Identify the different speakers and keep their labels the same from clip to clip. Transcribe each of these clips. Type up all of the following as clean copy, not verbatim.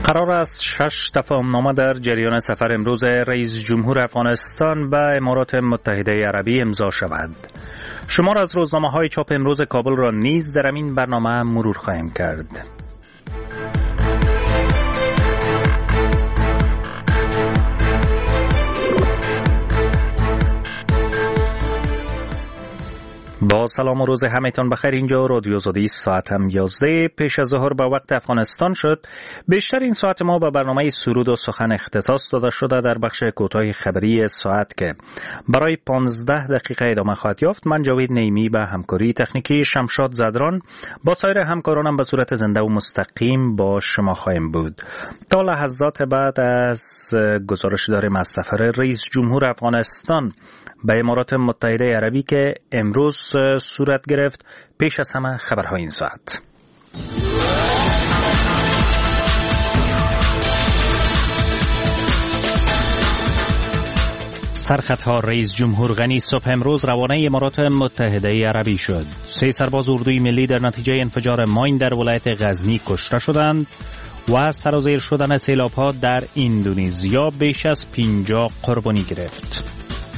Speaker 1: قرار است 6 تفاهمنامه در جریان سفر امروز رئیس جمهور افغانستان به امارات متحده عربی امضا شود. شمار از روزنامه‌های چاپ امروز کابل را نیز در این برنامه مرور خواهیم کرد. با سلام و روز همه‌تان بخیر. اینجا رادیو زادی ساعت هم 11 پیش از ظهر به وقت افغانستان شد. بیشتر این ساعت ما به برنامه سرود و سخن اختصاص داده شده در بخش کوتاه خبری ساعت که برای 15 دقیقه ادامه خواهد یافت. من جاوید نیمی به همکاری تکنیکی شمشاد زدران با سایر همکارانم به صورت زنده و مستقیم با شما خواهیم بود. تا لحظات بعد از گزارش داریم از سفر رئیس جمهور افغانستان به امارات متحده عربی که امروز صورت گرفت. پیش از همه خبرهای این ساعت. سرخطها: رئیس جمهور غنی صبح امروز روانه امارات متحده عربی شد. 3 سرباز اردوی ملی در نتیجه انفجار ماین در ولایت غزنی کشته شدند و سرازیر شدن سیلاب‌ها در اندونزیا بیش از 50 قربانی گرفت.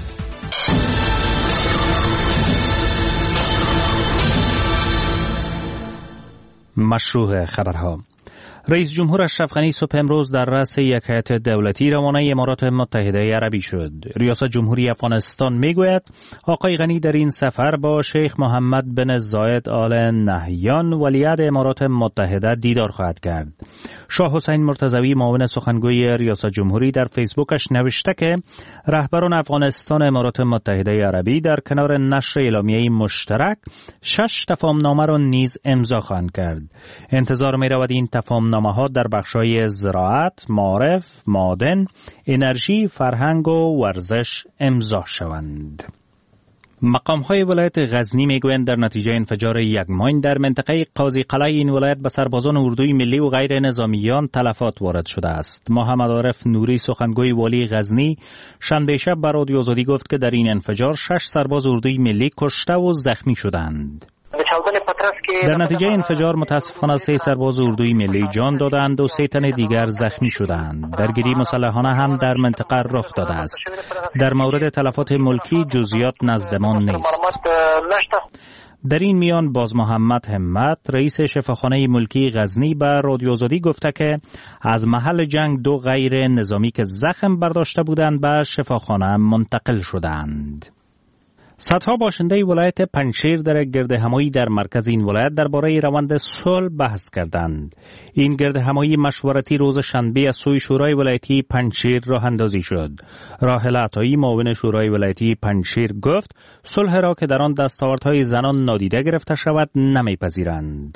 Speaker 1: مشروع خبرها: رئیس جمهور اشرف غنی صبح امروز در رأس یک هیئت دولتی روانه امارات متحده عربی شد. ریاست جمهوری افغانستان میگوید آقای غنی در این سفر با شیخ محمد بن زاید آل نهیان ولیعهد امارات متحده دیدار خواهد کرد. شاه حسین مرتضوی معاون سخنگوی ریاست جمهوری در فیسبوکش نوشته که رهبران افغانستان و امارات متحده عربی در کنار نشر اعلامیه مشترک 6 تفاهمنامه را نیز امضا خواهند کرد. انتظار می‌رود این تفاهمنامه‌ها در بخش‌های زراعت، معارف، معادن، انرژی، فرهنگ و ورزش امضا شوند. مقام‌های ولایت غزنی میگویند در نتیجه انفجار یک ماین در منطقه قاضی قلعه این ولایت به سربازان اردوی ملی و غیر نظامیان تلفات وارد شده است. محمد عارف نوری سخنگوی والی غزنی شنبه شب به رادیو آزادی گفت که در این انفجار 6 سرباز اردوی ملی کشته و زخمی شدند. در نتیجه انفجار متاسفانه 3 سرباز اردوی ملی جان دادند و 3 تن دیگر زخمی شدند. درگیری مسلحانه هم در منطقه رخ داده است. در مورد تلفات ملکی جزئیات نزدمان نیست. در این میان باز محمد همت رئیس شفاخانه ملکی غزنی به رادیو آزادی گفته که از محل جنگ 2 غیر نظامی که زخم برداشته بودند به شفاخانه منتقل شدند. صدها باشنده ولایت پنجشیر در گردهمایی در مرکز این ولایت درباره روند صلح بحث کردند. این گردهمایی مشورتی روز شنبه از سوی شورای ولایتی پنجشیر راه اندازی شد. راحله عطایی معاون شورای ولایتی پنجشیر گفت صلح را که در آن دستاوردهای زنان نادیده گرفته شود نمیپذیرند.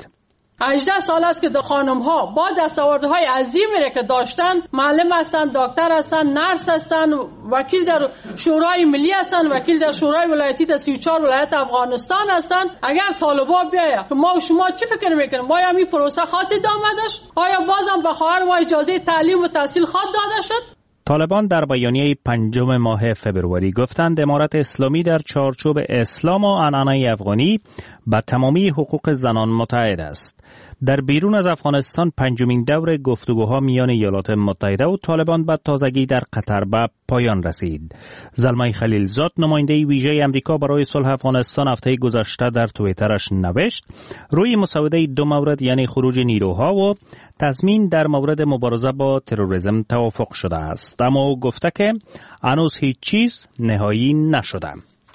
Speaker 2: 18 سال است که خانم ها با دستاوردهای عظیمی که داشتن، معلم هستند، دکتر هستند، نرس هستند، وکیل در شورای ملی هستند، وکیل در شورای ولایتی در 34 ولایت افغانستان هستند. اگر طالبا بیاید ما و شما چی فکر میکنیم؟ آیا این پروسه خواهد ادامه داشت؟ آیا بازم به خواهر ما اجازه تعلیم و تحصیل خواهد داده شد؟
Speaker 1: طالبان در بیانیه 5 ماه فبروری گفتند امارت اسلامی در چارچوب اسلام و عنعنه افغانی به تمامی حقوق زنان متعهد است. در بیرون از افغانستان 5مین دور گفتگوها میان ایالات متحده و طالبان به تازگی در قطر به پایان رسید. زلمه خلیلزاد نماینده ویژه امریکا برای صلح افغانستان هفته گذشته در توییترش نوشت روی مسوده 2 مورد یعنی خروج نیروها و تضمین در مورد مبارزه با تروریسم توافق شده است، اما او گفته که هنوز هیچ چیز نهایی نشده.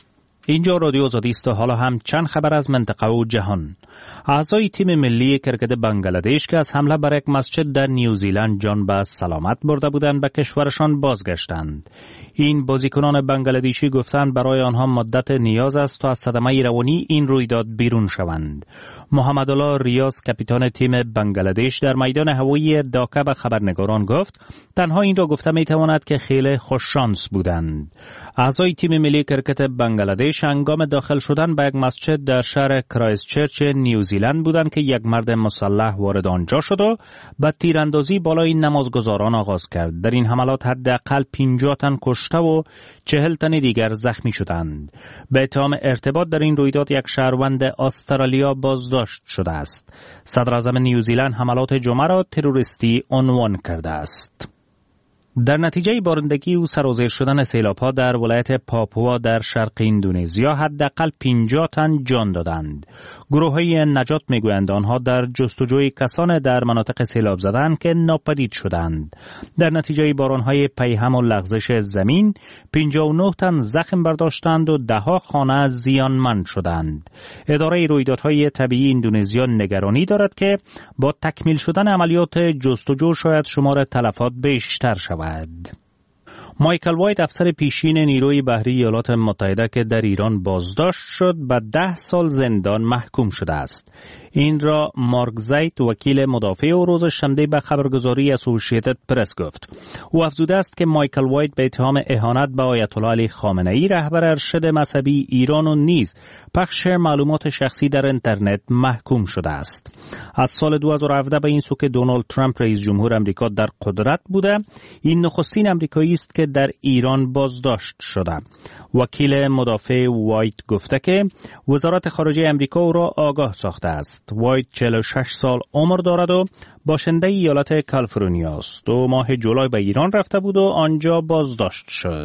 Speaker 1: اینجا رادیو آزادی است و حالا هم چند خبر از منطقه و جهان. اعضای تیم ملی کرکت بنگلادش که از حمله بر یک مسجد در نیوزیلند جان به سلامت برده بودند به کشورشان بازگشتند. این بازیکنان بنگلادشی گفتند برای آنها مدت نیاز است تا از صدمه روانی این رویداد بیرون شوند. محمدالله ریاض کاپیتان تیم بنگلادش در میدان هوایی داکا به خبرنگاران گفت تنها این را گفته میتواند که خیلی خوش شانس بودند. اعضای تیم ملی کرکت بنگلادش هنگام داخل شدن به یک مسجد در شهر کرایستچرچ نیوزیلند نیوزیلند بودند که یک مرد مسلح وارد آنجا شد و به تیراندازی بالای نمازگزاران آغاز کرد. در این حملات حداقل 50 تن کشته و 40 تن دیگر زخمی شدند. به اتهام ارتباط در این رویداد یک شهروند استرالیا بازداشت شده است. صدر اعظم نیوزیلند حملات جمعه را تروریستی عنوان کرده است. در نتیجه بارندگی و سرازیر شدن سیلاب‌ها در ولایت پاپوا در شرق اندونزیا حداقل 50 تن جان دادند. گروه‌های نجات می‌گویند آنها در جستجوی کسان در مناطق سیلاب زدند که ناپدید شدند. در نتیجه باران‌های پیهم و لغزش زمین 59 تن زخم برداشتند و 10 خانه زیانمند شدند. اداره رویدادهای طبیعی اندونزیا نگرانی دارد که با تکمیل شدن عملیات جستجو شاید شمار تلفات بیشتر شود. مایکل وایت افسر پیشین نیروی بحری ایالات متحده که در ایران بازداشت شد به 10 سال زندان محکوم شده است. این را مارک زایت وکیل مدافع او روز شنبه به خبرگزاری اسوسییتد پرس گفت. او افزوده است که مایکل وایت به اتهام اهانت به آیت الله علی خامنه ای رهبر ارشد مذهبی ایران و نیز پخش معلومات شخصی در اینترنت محکوم شده است. از سال 2017 به این سو که دونالد ترامپ رئیس جمهور آمریکا در قدرت بوده، این نخستین آمریکایی است که در ایران بازداشت شده. وکیل مدافع وایت گفته که وزارت خارجه آمریکا او را آگاه ساخته است. وایت 46 سال عمر دارد و باشنده ایالت کالیفرنیا است. 2 ماه جولای به ایران رفته بود و آنجا بازداشت شد.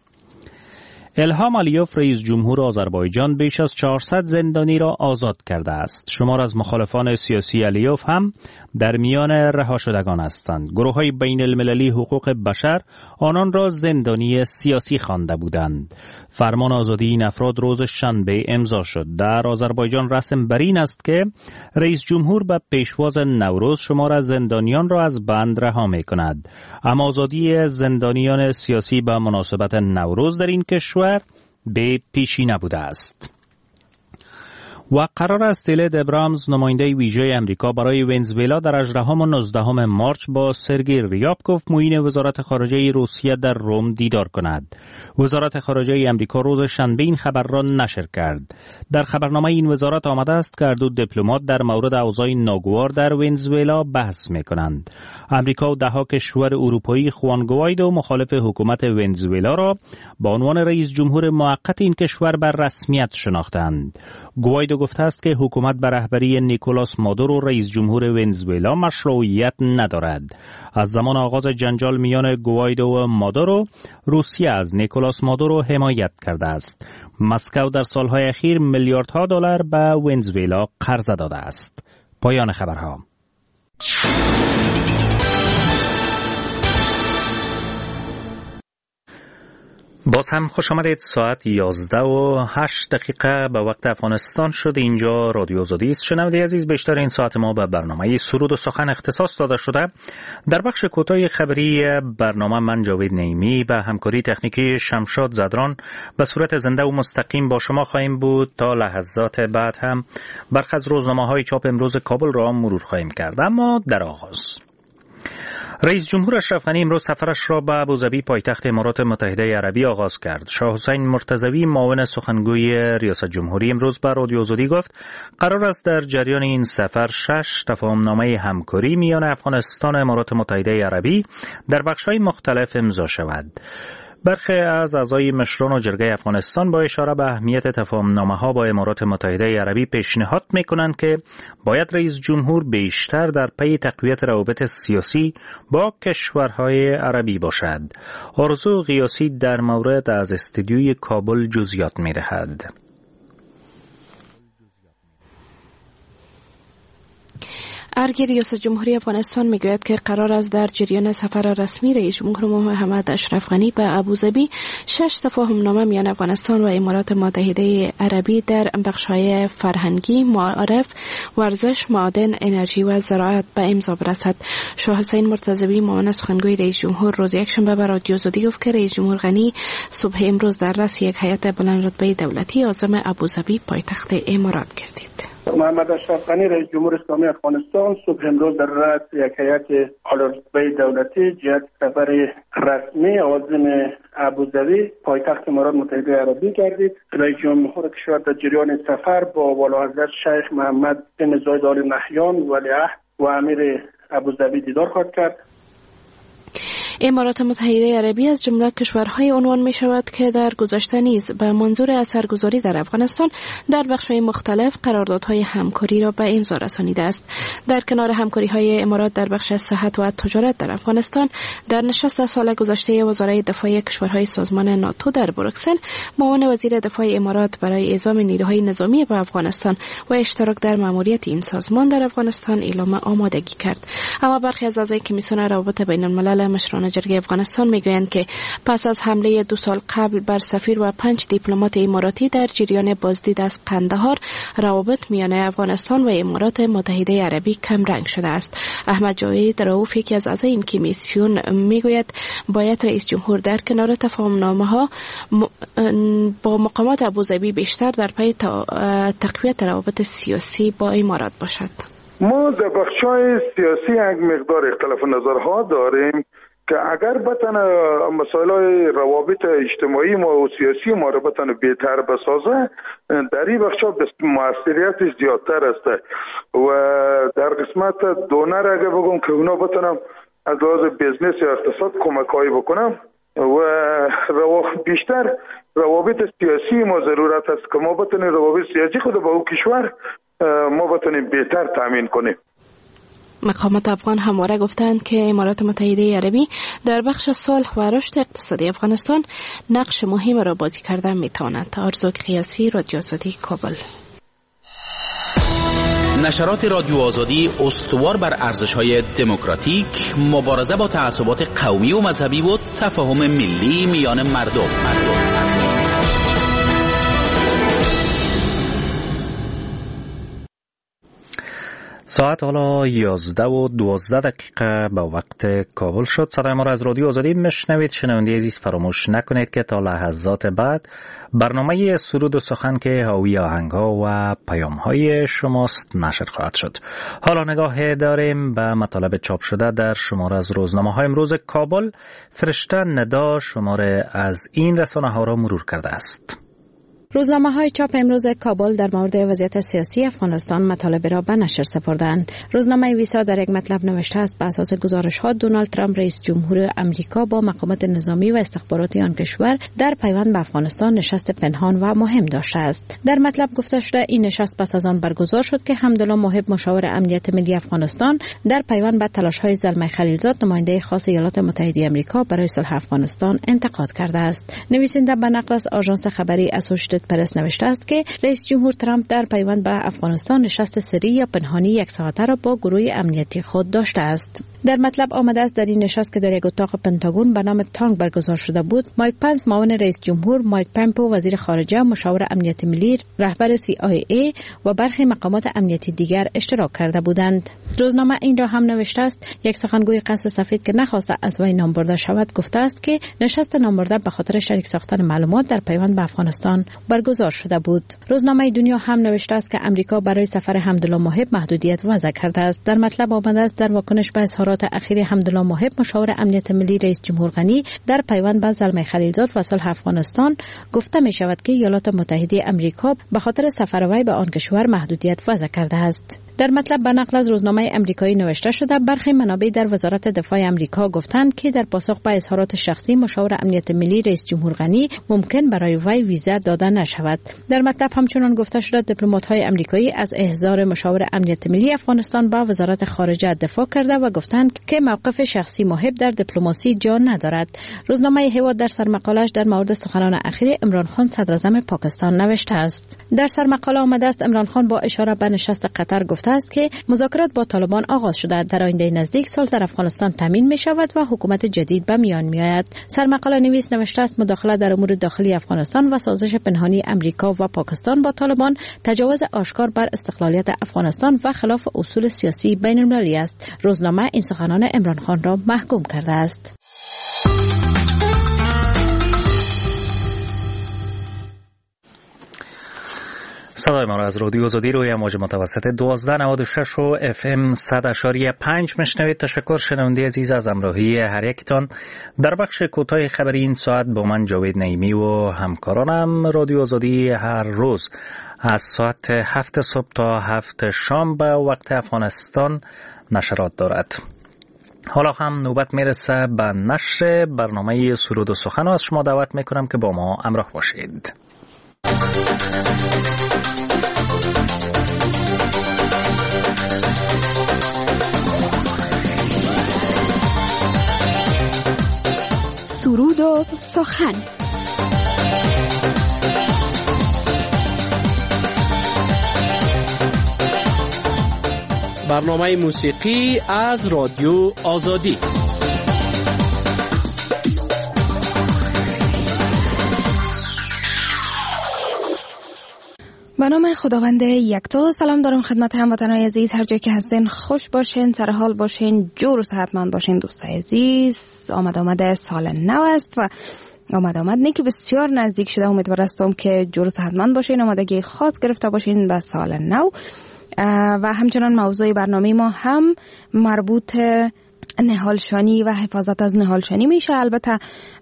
Speaker 1: الهام علیوف رئیس جمهور آذربایجان بیش از 400 زندانی را آزاد کرده است. شمار از مخالفان سیاسی علیوف هم در میان رها شدگان هستند. گروه‌های بین المللی حقوق بشر آنان را زندانی سیاسی خوانده بودند. فرمان آزادی این افراد روز شنبه امضا شد. در آذربایجان رسم بر این است که رئیس جمهور به پیشواز نوروز شمار از زندانیان را از بند رها می‌کند. اما آزادی زندانیان سیاسی به مناسبت نوروز در این کشور به پیشی نبوده است. و قرار است تیلد ابرامز نماینده ویژه امریکا برای ونزوئلا در 18 و 19 مارچ با سرگئی ریابکوف معین وزارت خارجه روسیه در روم دیدار کند. وزارت خارجه امریکا روز شنبه این خبر را نشر کرد. در خبرنامه این وزارت آمده است که هر دو دیپلمات در مورد اوضاع ناگوار در ونزوئلا بحث می‌کنند. امریکا و 10 کشور اروپایی خوان گوایدو مخالف حکومت ونزوئلا را به عنوان رئیس جمهور موقت این کشور بر رسمیت شناختند. گوایدو گفته است که حکومت به رهبری نیکولاس مادورو رئیس جمهور ونزوئلا مشروعیت ندارد. از زمان آغاز جنجال میان گوایدو و مادورو، روسیه از نیکولاس مادورو حمایت کرده است. مسکو در سالهای اخیر میلیاردها دلار به ونزوئلا قرض داده است. پایان خبرها. باز هم خوش آمدید. ساعت 11:08 به وقت افغانستان شد. اینجا رادیو آزادی است. شنونده عزیز، بیشتر این ساعت ما به برنامه سرود و سخن اختصاص داده شده. در بخش کوتاه خبری برنامه من جاوید نعیمی به همکاری تکنیکی شمشاد زدران به صورت زنده و مستقیم با شما خواهیم بود. تا لحظات بعد هم برخی از روزنامه‌های چاپ امروز کابل را مرور خواهیم کرد. اما در آغاز رئیس جمهور اشرف غنی امروز سفرش را به ابوظبی پایتخت امارات متحده عربی آغاز کرد. شاه حسین مرتضوی معاون سخنگوی ریاست جمهوری امروز به رادیو آزادی گفت قرار است در جریان این سفر 6 تفاهمنامه همکاری میان افغانستان و امارات متحده عربی در بخش‌های مختلف امضا شود. برخی از اعضای مشران و جرگه افغانستان با اشاره به اهمیت تفاهمنامه‌ها با امارات متحده عربی پیشنهاد می‌کنند که باید رئیس جمهور بیشتر در پی تقویت روابط سیاسی با کشورهای عربی باشد. آرزو غیاسی در مورد از استودیوی کابل جزئیات می‌دهد.
Speaker 3: ارگ ریاست جمهوری افغانستان میگوید که قرار است در جریان سفر رسمی رئیس جمهور محمد اشرف غنی به ابوظبی 6 تفاهمنامه میان افغانستان و امارات متحده عربی در بخش‌های فرهنگی، معارف، ورزش، معادن، انرژی و زراعت به امضا برسد. شاه حسین مرتضوی معاون سخنگوی رئیس جمهور روز یکشنبه به رادیو آزادی گفت که رئیس جمهور غنی صبح امروز در رأس یک هیئت بلندرتبه دولتی عازم ابوظبی پایتخت امارات گردید.
Speaker 4: محمد اشرف غنی رئیس جمهور اسلامی افغانستان صبح امروز در رأس یک هیئت عالی‌رتبه دولتی جهت سفر رسمی عازم ابوظبی پایتخت امارات متحده عربی گردید. رئیس جمهور کشور در جریان سفر با والاحضرت شیخ محمد بن زاید آل نهیان ولیعهد و امیر ابوظبی دیدار خواهد کرد.
Speaker 3: امارات متحده عربی از جمله کشورهای عنوان می شود که در گذشته نیز به منظور اثرگذاری در افغانستان در بخش‌های مختلف قراردادهای همکاری را به امضا رسانیده است. در کنار همکاری‌های امارات در بخش صحت و تجارت در افغانستان، در نشست سال گذشته وزرای دفاع کشورهای سازمان ناتو در بروکسل، معاون وزیر دفاع امارات برای اعزام نیروهای نظامی به افغانستان و اشتراک در مأموریت این سازمان در افغانستان اعلام آمادگی کرد. اما برخی از اعضای کمیسیون روابط بین‌الملل مشران جرگه افغانستان میگویند که پس از حمله 2 سال قبل بر سفیر و 5 دیپلمات اماراتی در جریان بازدید از قندهار، روابط میان افغانستان و امارات متحده عربی کم رنگ شده است. احمد جاوید رؤوف، یکی از اعضای این کمیسیون، میگوید باید رئیس جمهور در کنار تفاهم‌نامه‌ها با مقامات ابوظبی بیشتر در پی تقویت روابط سیاسی با امارات باشد.
Speaker 5: ما در بخش‌های سیاسی یک مقدار اختلاف نظرها داریم که اگر بتونه مسائل روابط اجتماعی ما و سیاسی ما رو بتونه بهتر بسازه، در این بخشا موثریتش زیادتر است و در قسمت دونر اگر بگم که اونا بتونم از لحاظ بیزنس یا اقتصاد کمک‌هایی بکنم و بیشتر روابط سیاسی ما ضرورت است که ما بتونیم روابط سیاسی خود با او کشور ما بتونیم بهتر تامین کنیم.
Speaker 3: مقامات افغان همواره گفتند که امارات متحده عربی در بخش صلح و رشد اقتصادی افغانستان نقش مهم را بازی کرده میتواند. آرزو قیاسی، رادیو آزادی، کابل.
Speaker 6: نشرات رادیو آزادی استوار بر ارزش‌های دموکراتیک، مبارزه با تعصبات قومی و مذهبی و تفاهم ملی میان مردم.
Speaker 1: ساعت حالا 11:12 به وقت کابل شد. صدای ما را از رادیو آزادی میشنوید. شنونده عزیز، فراموش نکنید که تا لحظات بعد برنامه سرود و سخن که حاوی آهنگ‌ها و پیام‌های شماست نشر خواهد شد. حالا نگاه داریم به مطالب چاپ شده در شماره از روزنامه‌های امروز کابل. فرشته ندا شماره از این رسانه‌ها را مرور کرده است.
Speaker 7: روزنامه‌های چاپ امروز کابل در مورد وضعیت سیاسی افغانستان مطالب را به نشر سپردند. روزنامه ویسا در یک مطلب نوشته است: بر اساس گزارش‌ها دونالد ترامپ رئیس جمهور آمریکا با مقامات نظامی و استخباراتی آن کشور در پیوند به افغانستان نشست پنهان و مهم داشته است. در مطلب گفته شده این نشست پس از آن برگزار شد که حمدالله محب مشاور امنیت ملی افغانستان در پیوند به تلاش‌های زلمه خلیلزاد نماینده خاص ایالات متحده آمریکا برای صلح افغانستان انتقاد کرده است. نویسنده به نقل از آژانس خبری اسوسییتد پرس نوشته است که رئیس جمهور ترامپ در پیوند به افغانستان نشست سری یا پنهانی 1 ساعته را با گروه امنیتی خود داشته است. در مطلب آمده است در این نشست که در یک اتاق پنتاگون به نام تانگ برگزار شده بود، مایک پنس معاون رئیس جمهور، مایک پمپو وزیر خارجه، مشاور امنیت ملی، رهبر CIA و برخی مقامات امنیتی دیگر اشتراک کرده بودند. روزنامه این را هم نوشته است: یک سخنگوی قصر سفید که نخواسته از وی نام برده شود گفته است که نشست نامبرده به خاطر شریک ساختن معلومات در پیوند به افغانستان برگزار شده بود. روزنامه دنیا هم نوشته است که امریکا برای سفر حمدالله محب محدودیت وضع کرده است. در مطلب آمده است در واکنش به اظهارات اخیر حمدالله محب مشاور امنیت ملی رئیس جمهور غنی در پیوند به زلمه خلیلزاد و صلح افغانستان گفته می شود که ایالات متحده آمریکا به خاطر سفر وی به آن کشور محدودیت وضع کرده است. در مطلب به نقل از روزنامه امریکایی نوشته شده برخی منابع در وزارت دفاع آمریکا گفتند که در پاسخ به اظهارات شخصی مشاور امنیت ملی رئیس جمهور غنی ممکن برای وی ویزا داده نشود. در مطلب همچنان گفته شده دیپلمات‌های آمریکایی از احضار مشاور امنیت ملی افغانستان به وزارت خارجه دفاع کرده و گفتند که موقف شخصی محب در دیپلماسی جا ندارد. روزنامه هواد در سرمقاله‌اش در مورد سخنان اخیر عمران خان صدر اعظم پاکستان نوشته است. در سرمقاله آمده است عمران خان با اشاره به نشست قطر گفته است که مذاکرات با طالبان آغاز شده، در آینده نزدیک صلح در افغانستان تامین می شود و حکومت جدید به میان می آید. سرمقاله نویس نوشته است مداخله در امور داخلی افغانستان و سازش پنهانی امریکا و پاکستان با طالبان تجاوز آشکار بر استقلالیت افغانستان و خلاف اصول سیاسی بین المللی است. روزنامه این سخنان عمران خان را محکوم کرده است.
Speaker 1: صدای ما را از رادیو آزادی روی موج متوسط 1296 و FM 100.5 میشنوید. تشکر شنونده عزیز از همراهی هر یکتان. در بخش کوتاه خبری این ساعت با من جاوید نعیمی و همکارانم رادیو آزادی هر روز از ساعت 7 صبح تا 7 شام به وقت افغانستان نشرات دارد. حالا هم نوبت میرسه به نشر برنامه سرود و سخن و از شما دعوت میکنم که با ما همراه باشید.
Speaker 3: سرود و سخن.
Speaker 8: برنامه موسیقی از رادیو آزادی.
Speaker 9: به نام خداوند یکتا. سلام دارم خدمت هموطنان عزیز، هر جای که هستین خوش باشین، سر حال باشین، جور و صحتمند باشین. دوستای عزیز، آمد سال نو است و آمد نه که بسیار نزدیک شده. امیدوار هستم که جور و صحتمند باشین، آمادگی خاص گرفته باشین به سال نو. و همچنان موضوع برنامه ما هم مربوط نهالشانی و حفاظت از نهالشانی میشه. البته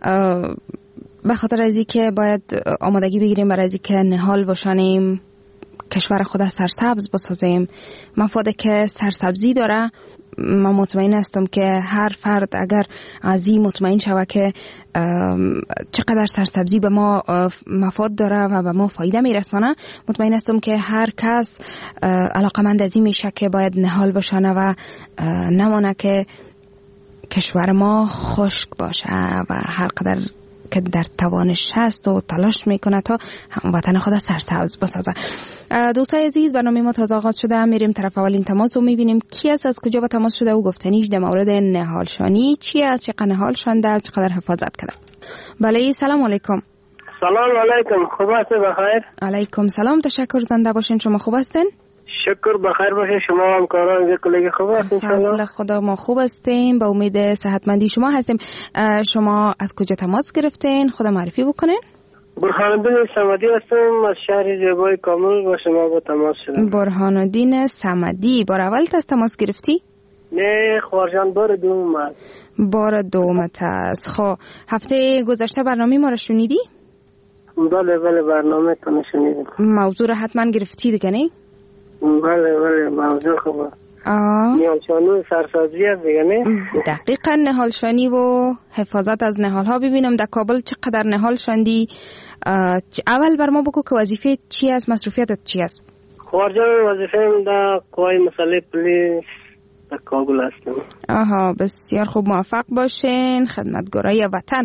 Speaker 9: به خاطر از اینکه باید آمادگی بگیریم برای اینکه نهال باشیم، کشور خود سرسبز بسازیم، مفاده که سرسبزی داره. من مطمئن هستم که هر فرد اگر از این مطمئن شود که چقدر سرسبزی به ما مفاد داره و به ما فایده میرسانه، مطمئن هستم که هر کس علاقمند از این میشه که باید نهال باشنه و نمانه که کشور ما خشک باشه و هر قدر که در توانش هست و تلاش میکنه تا وطن خود سرسبز بسازه. دوستای عزیز، برنامه ما تازه آغاز شده. میریم طرف اولین تماس و میبینیم کی است، از کجا به تماس شده و گفتنیش در مورد نهالشانی چی است، چقدر نهال شونده، چقدر حفاظت کرده. بله، سلام علیکم.
Speaker 10: سلام علیکم، خوب هستی؟ بخیر.
Speaker 9: علیکم سلام، تشکر. زنده باشین. شما خوب هستین؟
Speaker 10: شکر بخیر باشه. شما هم کاران و کلیگ خوب هستین؟
Speaker 9: فضل خدا ما خوب هستیم، با امید صحتمندی شما هستیم. شما از کجا تماس گرفتین؟ خود معرفی بکنین.
Speaker 10: برهانالدین صمدی هستم، از شهر زیبای کامل با شما با تماس شدم.
Speaker 9: برهانالدین صمدی، بار اول تماس گرفتی؟
Speaker 10: نه خوارجان، بار دوم است.
Speaker 9: بار دوم است. خب هفته گذشته برنامه ما رو شنیدی؟
Speaker 10: بله برنامه تو شنیدم.
Speaker 9: موضوع رو حتما گرفتی دیگه نه؟
Speaker 10: بله موضوع خوبه. نهالشانی سرسبزی است دیگه نه؟
Speaker 9: دقیقاً نهالشانی و حفاظت از نهال ها. ببینم در کابل چقدر نهال شاندی. اول بر ما بگو که وظیفه چی است، مصروفیتت چی است؟
Speaker 10: خوارجان وظیفه در قوای مسئله پلیس در کابل هستم.
Speaker 9: بسیار خوب، موفق باشین، خدمتگارای وطن.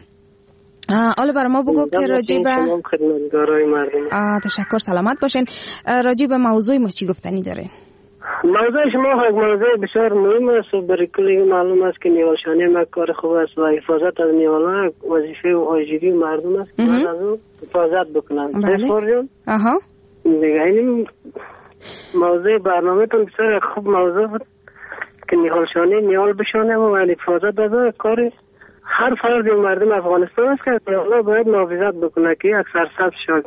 Speaker 9: حالا برای ما بگو که راجع به
Speaker 10: خدمتگارای مردم.
Speaker 9: تشکر، سلامت باشین. راجع به موضوع ما چی گفتنی دارین؟
Speaker 10: موضوع شما یک موضوع بسیار مهم است و برای کلی معلوم است که نهالشانی ما کار خوب است و حفاظت از نهال‌ها وظیفه و واجبی مردم است که از اون حفاظت بکنن.
Speaker 9: بله.
Speaker 10: دیگه این موضوع برنامه‌تون بسیار خوب موضوع بود که نهالشانی نهال بشانه و حفاظت از کار هر فرد مردم افغانستان است که نهال‌ها باید محافظت بکنه که یک سرسبز شد.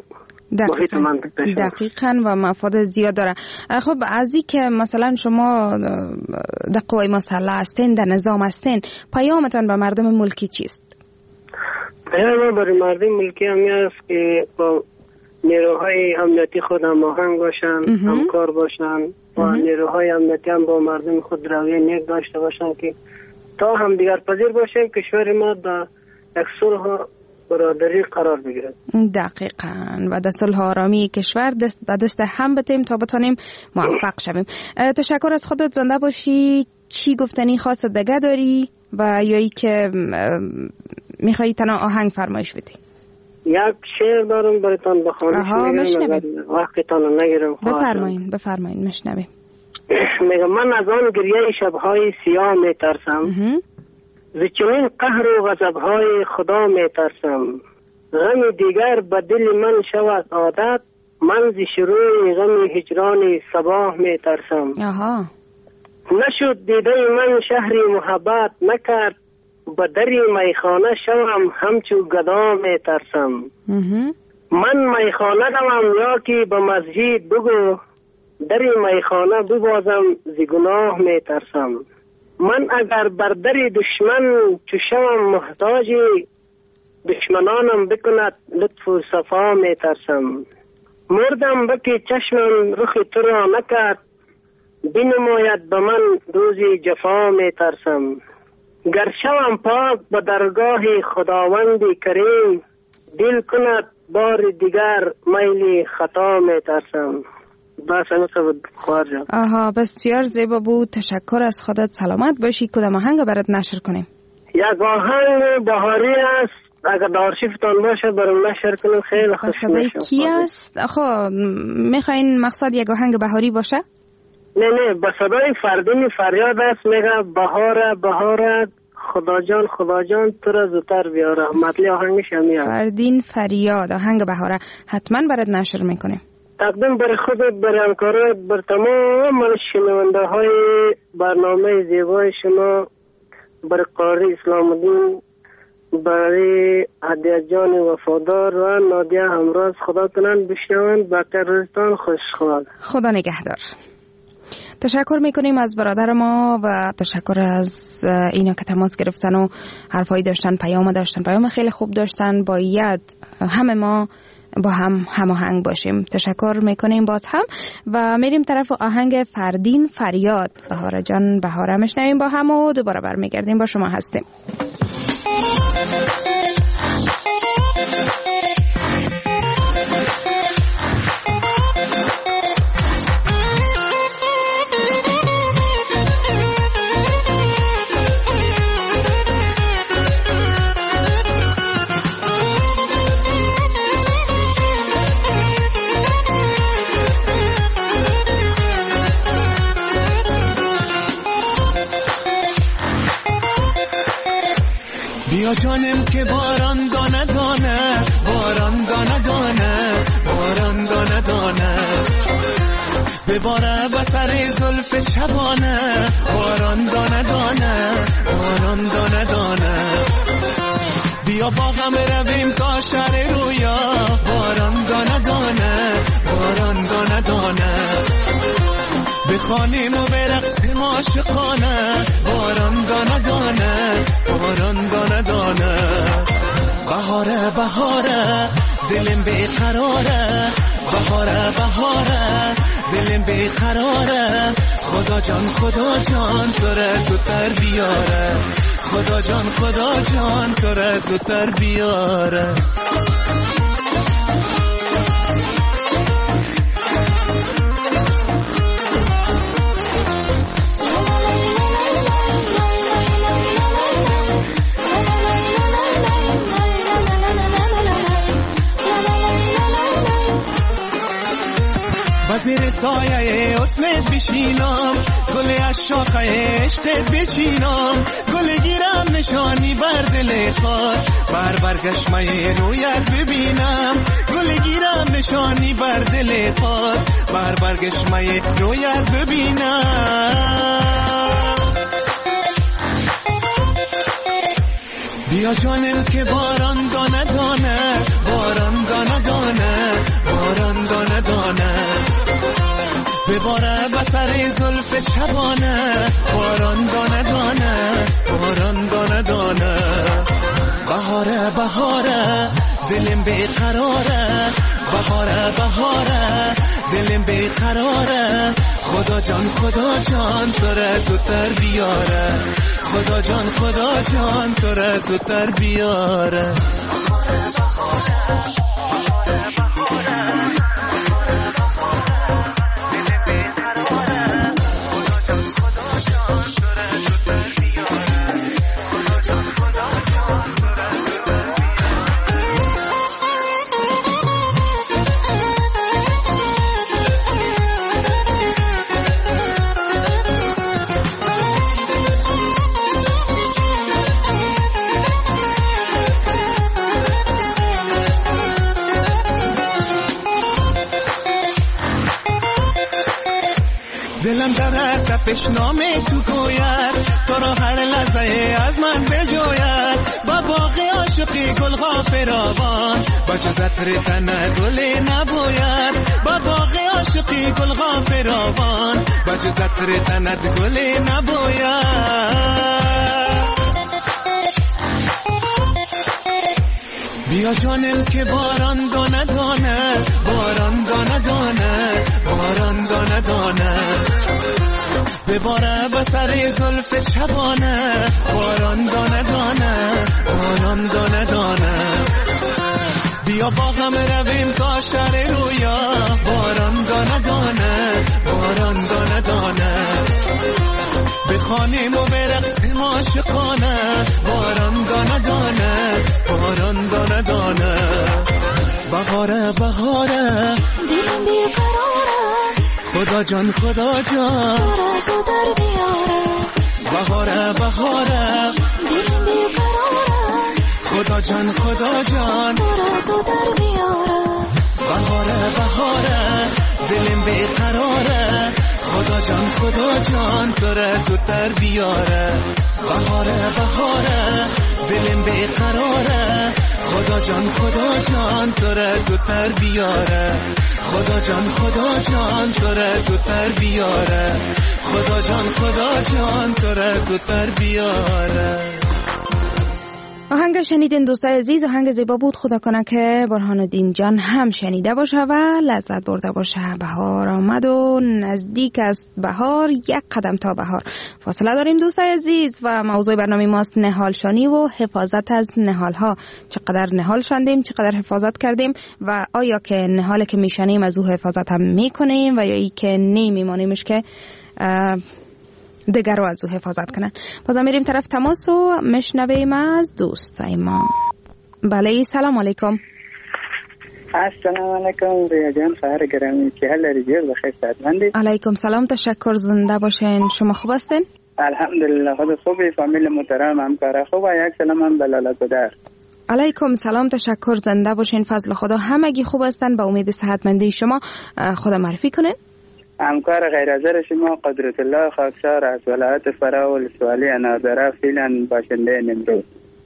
Speaker 9: دقیقاً و مفاد زیاد داره. خب از این که مثلا شما در قوای مسلح هستین، در نظام هستین، پیامتان به مردم ملکی چیست؟
Speaker 10: پیام برای مردم ملکی همی است که با نیروهای امنیتی خود هماهنگ باشن، همکار باشن و نیروهای امنیتی هم با مردم خود رویه نیک داشته باشن که تا هم دیگر پذیر باشه کشور ما در یک صلح برادری قرار بگیرد.
Speaker 9: دقیقاً و در صلح آرامی کشور دست به دست هم بتیم تا بتانیم موفق شویم. تشکر از خودت، زنده باشی. چی گفتنی خاص دیگه داری و یا ای که میخوایی تنها آهنگ فرمایش بدی؟
Speaker 10: یک شعر دارم برایتان بخوانم. وقتتان نگیرم.
Speaker 9: بفرمایین مشنویم.
Speaker 10: میگم من از آن گریه شبهای سیاه میترسم، ز چنین قهر و غضب‌های خدا میترسم. غم دیگر به دل من شود عادت، من ز شروع غم هجران صباح میترسم. نشد دیده من شهری محبت نکرد، به دری میخانه شوم همچو گدا میترسم. من میخانه دوم یا که به مسجد بگو دری میخانه ببازم ز گناه میترسم. من اگر بر دری دشمن چشمم محتاج دشمنانم بکند لطف و صفا میترسم. مردم بکی چشمم رخ تو را نکرد بنماید به من روزی جفا میترسم. گر شوم پاک به درگاه خداوند کریم دل کند بار دیگر میل خطا میترسم. بس همین خوار جان.
Speaker 9: آها بسیار زیبا بود. تشکر از خودت. سلامت باشی. کدام آهنگ برات نشر کنیم؟
Speaker 10: یک آهنگ بهاری است اگر دارشیفتان باشه برام نشر کنیم خیلی خوش میشه.
Speaker 9: صدای کی است؟ خب میخواین مقصد یک آهنگ بهاری باشه؟
Speaker 10: نه به صدای فردین فریاد است. میگه بهاره خدا جان تو را زودتر بیاره. مطلع آهنگش همیه.
Speaker 9: فردین فریاد آهنگ بهاره حتما برات نشر میکنیم.
Speaker 10: تقدیم برای خودت، برای همکارات، بر تمام شنونده های برنامه زیبای شما، برای قاری اسلام الدین، برای هدیه جان وفادار و نادیه همراز. خدا کنند بشنوند. بقیه روزتان خوشحال.
Speaker 9: خدا نگهدار. تشکر میکنیم از برادر ما و تشکر از اینا که تماس گرفتن و حرفایی داشتن، پیام خیلی خوب داشتن. باید همه ما با هم هماهنگ باشیم. تشکر میکنیم باز هم و میریم طرف آهنگ فردین فریاد. بهاره جان بهاره میشنویم با هم و دوباره برمیگردیم. با شما هستیم.
Speaker 11: بیا جانم که باران دانه دانه، باران دانه دانه، باران دانه دانه بباره بسر زلف شبانه، باران دانه دانه، باران دانه دانه بیا با غم رویم تا شهر رویا، باران دانه دانه، باران دانه دانه بخوانیم و برقصیم عاشقانه، باران دانه دانه، باران دانه دانه بهاره بهاره دلم بیقراره، بهاره بهاره دلم بیقراره خدا جان تو را زودتر بیاره، خدا جان تو را زودتر بیاره. وزیر سایه اسمت بشینم، گل اشاقه عشقت بچینم، گل گیرم نشانی بر دل خار، برگشمه رویت ببینم، گل گیرم نشانی بر دل خار، برگشمه رویت ببینم. بیا جانم که باران دانه دانه، باران دانه دانه، باران دانه دانه بباره بسر زلف شبانه، باران دانه دانه، باران دانه دانه بهاره بهاره دلم بیقراره، بهاره بهاره دلم بیقراره خدا جان تو را زودتر بیاره، خدا جان تو را زودتر بیاره. دلم در تپش نامه تو گوید، تو را هر لحظه از من بجوید، با باغ عاشقی گل غافراوان با جزتر تن گل نباید با باغ عاشقی گل غافراوان با جزتر تن گل نباید بیا جانم که باران دانه دانه باران دانه دانه باران دانه دانه بباره بسر زلف شبانه باران دانه دانه باران دانه دانه بیا باغم رویم تا شهر رویا باران دانه دانه باران دانه دانه بخوانیم و برقصیم عاشقانه باران دانه دانه باران دانه دانه بهاره بهاره
Speaker 12: دلم بیقراره
Speaker 11: خدا جان خدا جان
Speaker 12: تو در بیاره
Speaker 11: بهاره بهاره
Speaker 12: دلم بیقراره
Speaker 11: خدا جان خدا جان
Speaker 12: تو در بیاره
Speaker 11: بهاره بهاره دلم بیقراره خدا جان خدا جان تو را زودتر بیاره بهاره بهاره دلم بیقراره خدا جان خدا جان تو را زودتر بیاره خدا جان خدا جان تو را زودتر بیاره خدا جان خدا جان تو را زودتر بیاره.
Speaker 9: آهنگ شنیدین دوستای عزیز، آهنگ زیبا بود. خدا کنه که برهان الدین جان هم شنیده باشه و لذت برده باشه. بهار آمد و نزدیک است بهار، یک قدم تا بهار. فاصله داریم دوستای عزیز و موضوع برنامه ماست نهال شانی و حفاظت از نهال ها. چقدر نهال شاندیم، چقدر حفاظت کردیم و آیا که نهال که میشنیم از او حفاظت هم میکنیم و یا ای که نمیمانیمش که دیگر رو از او حفاظت کنن. بازم میریم طرف تماس و مشنویم از دوستای ما. بله سلام علیکم.
Speaker 13: السلام علیکم ریا جان، خواهر گرامی، چه حال داری؟ جور بخیر سعادتمندی؟
Speaker 9: علیکم سلام، تشکر، زنده باشین. شما خوب هستین؟
Speaker 13: الحمدلله خود خوبی، فامیل محترم همکار خوبه. یک سلام هم بلاله گدر.
Speaker 9: علیکم سلام، تشکر، زنده باشین. فضل خدا همگی خوب هستن. با امید صحتمندی شما خدا معرفی کنین.
Speaker 13: همکار غیر حاضر شما قدرت الله خاکسار از ولایت فرا ولسوالی انادره فعلا باشنده نمرود.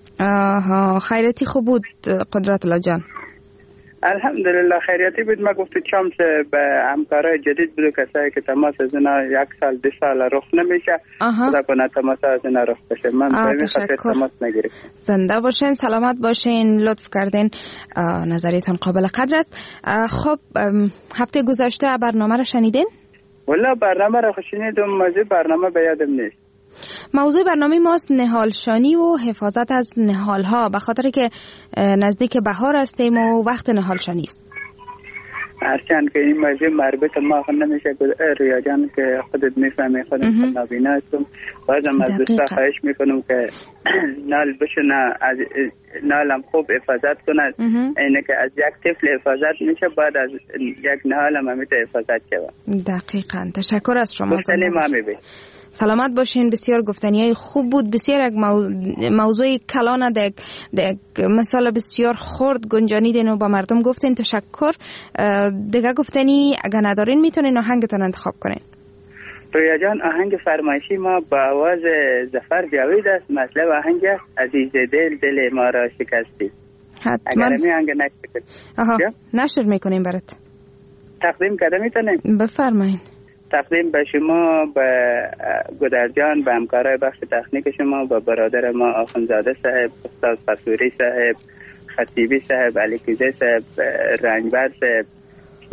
Speaker 9: خیرتی خوب بود قدرت الله جان؟
Speaker 13: الحمدلله خیریتی بود. ما گفت چمس به همکارای جدید بود، کسایی که تماس از اینا 1 سال 2 سال رخ نمیشه، خدا کنه تماس از اینا رخ بشه. من به خاطر تماس نگیرم.
Speaker 9: زنده باشین، سلامت باشین، لطف کردین، نظریتون قابل قدر است. خب هفته گذشته برنامه رو شنیدین؟
Speaker 13: والله برنامه رو شنیدم، موضوع برنامه به یادم نیست.
Speaker 9: موضوع برنامه ماست نهال شانی و حفاظت از نهال ها، به خاطر که نزدیک بهار هستیم و وقت نهال شانی است.
Speaker 13: هرچند که این موضوع مربوط ما نمیشه ریا جان که خودت میفهمی، خودم نابینا هستم. بازم از دوستا خواهش میکنم که نال بشونه، از نالم خوب حفاظت کنند. اینه که از یک طفل حفاظت میشه، بعد از یک نهالم هم میتونه حفاظت شود.
Speaker 9: دقیقاً. تشکر از شما.
Speaker 13: گفتنی ما میبی
Speaker 9: سلامت باشین. بسیار گفتنیای خوب بود، بسیار یک موضوع کلانه، یک مثال بسیار خرد گنجانیدین و با مردم گفتین. تشکر. دیگه گفتنی اگر ندارین میتونین آهنگتون انتخاب کنین.
Speaker 13: رویا جان آهنگ فرمایشی ما با آواز ظفر جاوید است. مطلب آهنگ است عزیز دل دل ما را شکستی.
Speaker 9: حتما.
Speaker 13: اگر می آهنگ
Speaker 9: نشر میکنیم برات.
Speaker 13: تقدیم کرده میتونیم؟
Speaker 9: بفرمایین.
Speaker 13: تقدیم به شما، به گدرجان، به همکارای بخش تکنیک شما، به برادر ما آخونزاده صاحب، استاد قصوری صاحب، خطیبی صاحب، علی کیزه صاحب، رنجبر صاحب و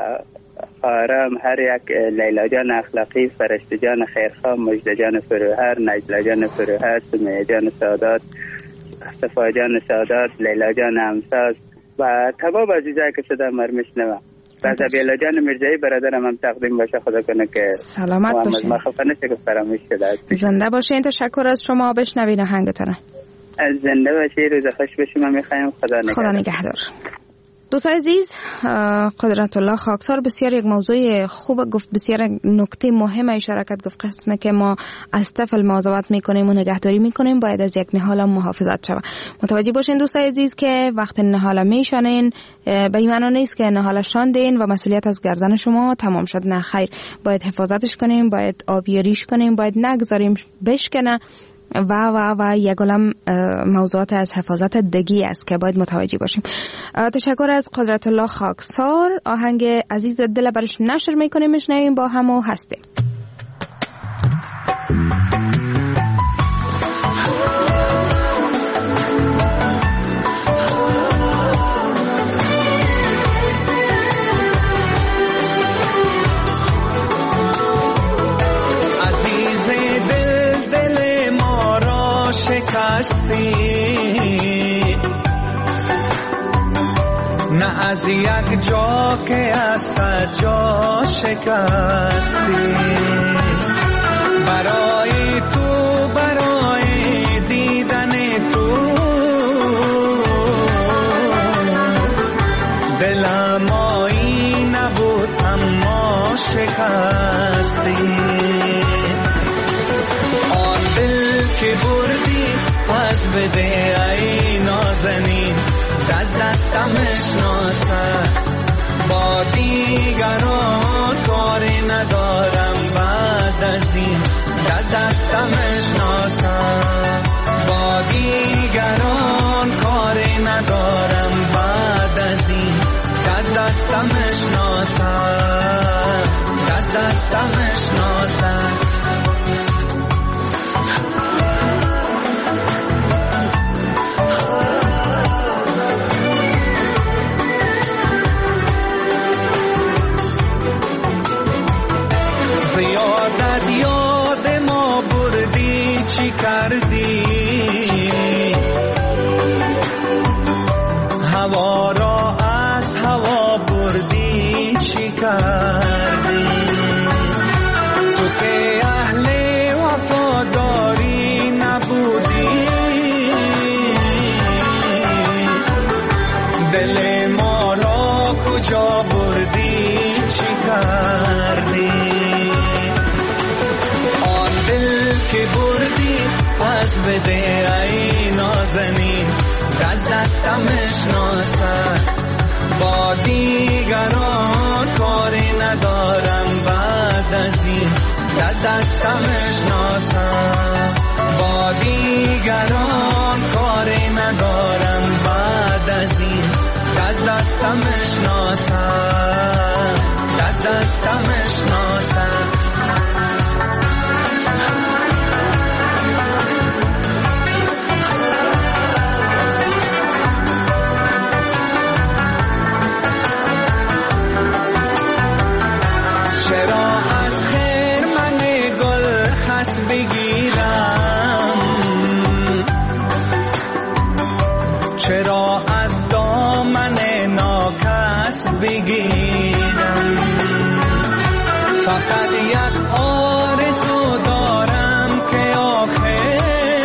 Speaker 13: آرام هر یک، لیلا جان اخلاقی، فرشته جان خیرخواه، مجده جان فروهر، نجلا جان فروهر، سمیه جان سادات، صفا جان سادات، لیلا جان همساز و تمام عزیزایی که صدا مرمشنوه. بعد بیلا جان مرزایی برادرم هم تقدیم باشه. خدا کنه که
Speaker 9: سلامت باشین.
Speaker 13: ما خفه نشه که فراموش شده.
Speaker 9: زنده باشین. تشکر از شما. بشنوین آهنگتون.
Speaker 13: از زنده باشی، روز خوش بشیم. ما میخوایم. خدا
Speaker 9: نگهدار. دوست عزیز، قدرت الله خاکسار بسیار یک موضوع خوب گفت، بسیار نکته مهم اشاره کرد. گفت قسمه که ما از طفل مواظبت میکنیم و نگهداری میکنیم، باید از یک نهال محافظت شود. متوجه باشین دوست عزیز که وقت نهال میشانین به این معنی نیست که نهال شاندین و مسئولیت از گردن شما تمام شد. نه خیر، باید حفاظتش کنیم، باید آبیاریش کنیم، باید نگذاریم بشکنه و یک عالم موضوعات از حفاظت دگی است که باید متوجه باشیم. تشکر از قدرت الله خاکسار. آهنگ عزیز دل برش نشر میکنیم، میشنویم، با هم و هستیم.
Speaker 11: نه از یک جا که از صد جا شکستی، برای تو، برای دیدن تو دلم آیی نبود اما شکستی. آن دل که بردی از بده ای نازنین، دستم اشناسد با دیگران کاری ندارم بعد از این. دستم اشناسد با دیگران کاری ندارم بعد از این. دستم اشناسد، دستم اشناسد. زیادت یاد ما بردی چی کردی، هوا را از هوا بردی چی کردی. تو که اهل وفاداری نبودی، دل ما را کجا بردی چی کردی. که بردی از بده ای نازنین، دستم اشناسد با دیگران کاری ندارم بعد از این. دستم اشناسد با دیگران کاری ندارم بعد از این. دستم اشناسد، دستم اشناسد. چرا از خرمن گل خس بگیرم، چرا از دامن ناکس بگیرم. فقط یک آرزو دارم که آخر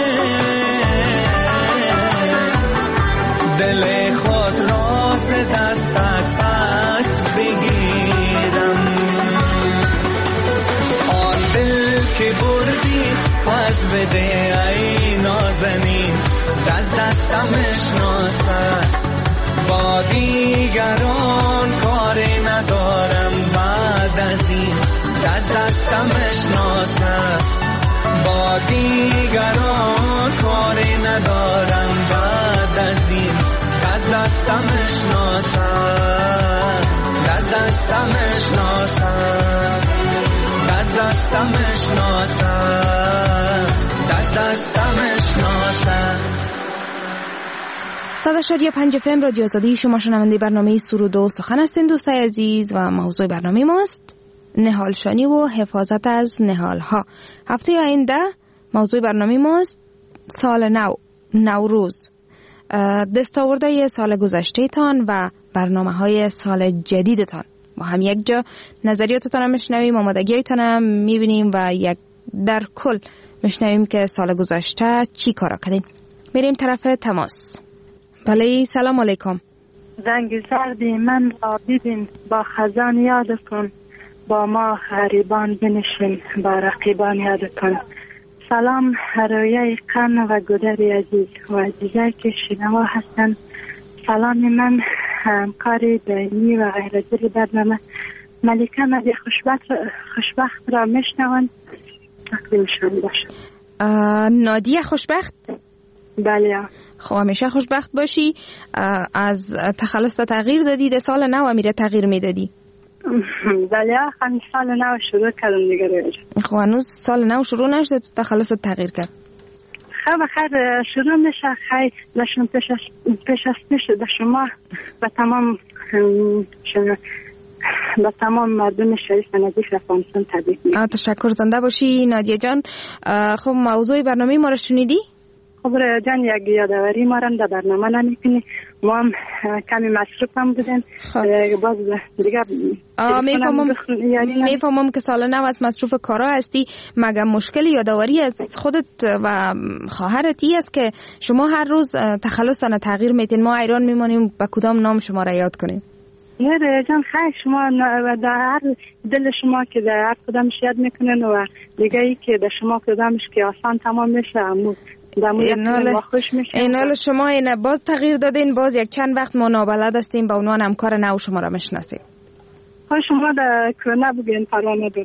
Speaker 11: دل خود را ز دستت پس بگیرم. که بردی از بده ای نازنین، دستم اشناسد با دیگران کاری ندارم بعد از این. دستم اشناسد با دیگران کاری ندارم بعد از این. دستم اشناسد، دستم اشناسد، دستم اشناسد، دستم اشناسد.
Speaker 9: 100.5 FM رادیو آزادی، شما شنونده برنامه سرود و سخن هستین دوستای عزیز و موضوع برنامه ماست نهالشانی و حفاظت از نهالها. هفته آینده موضوع برنامه ماست سال نو، نوروز، دستاورده سال گذشته تان و برنامه های سال جدید تان. با هم یک جا نظریاتتان میشنویم، آمادگیتان هم میبینیم و یک در کل میشنویم که سال گذشته چی کارا کردین. بریم طرف تماس. بله، سلام علیکم.
Speaker 14: زنگ زردی من را ببین، با خزان یاد کن، با ما غریبان بنشین، با رقیبان یاد کن. سلام رویه قن و گدر عزیز و عزیزه که شنوا هستن. سلام من همکاری دائمی و غیرجل برنامه ملکه مدی خوشبخت را میشنوند. تقدیمشان باشم.
Speaker 9: نادیه خوشبخت؟
Speaker 14: بله.
Speaker 9: خب همیشه خوشبخت باشی. از تخلص تغییر دادی، ده سال نو میره تغییر میدادی؟
Speaker 14: بله همین سال نو شروع کردم دیگه.
Speaker 9: خب هنوز سال نو شروع نشده تو تخلص تغییر کرد؟
Speaker 14: خیر شروع میشه. خیلی داشتم پیش شده شما و تمام مردم شریف نزدیک افغانستان تبریک میگم.
Speaker 9: تشکر، زنده باشی نادیه جان. خب موضوع برنامه ما رو شنیدی؟
Speaker 14: خب جان یک یادآوری ما رو در برنامه نمیکنی. ما هم کمی مصروف هم بودیم. باز دیگه
Speaker 9: میفهمم که سال نو از مصروف کارا هستی. مگه مشکل یادآوری از خودت و خواهرت است که شما هر روز تخلصانه تغییر میتین؟ ما ایران میمانیم به کدام نام شما را یاد کنیم؟
Speaker 14: نه جان خیلی شما در دل شما که در هر کدامش یاد میکنین و دیگه ای که در شما کدامش که آسان تمام میشه
Speaker 9: این حال شما این باز تغییر دادین. باز یک چند وقت ما نابلد هستیم به عنوان همکار نو شما را میشناسیم.
Speaker 14: شما در کرونه بگین پروا نداره.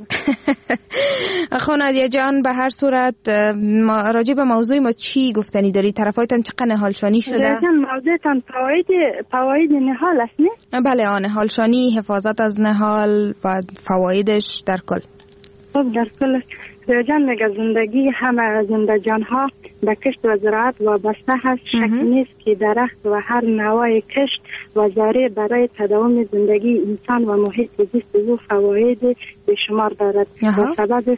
Speaker 9: نادیه جان به هر صورت راجع به موضوع ما چی گفتنی داری؟ طرفایتان چقدر نهالشانی شده؟
Speaker 14: موضوعتان فواید نهال است نه؟
Speaker 9: بله نهالشانی، حفاظت از نهال و فوایدش در کل.
Speaker 14: خب در کل جان میگه زندگی همه زنده جان ها به کشت و زراعت وابسته هست. شک نیست که درخت و هر نوع کشت و زاره برای تداوم زندگی انسان و محیط زیست او فواید به شمار دارد. و سبب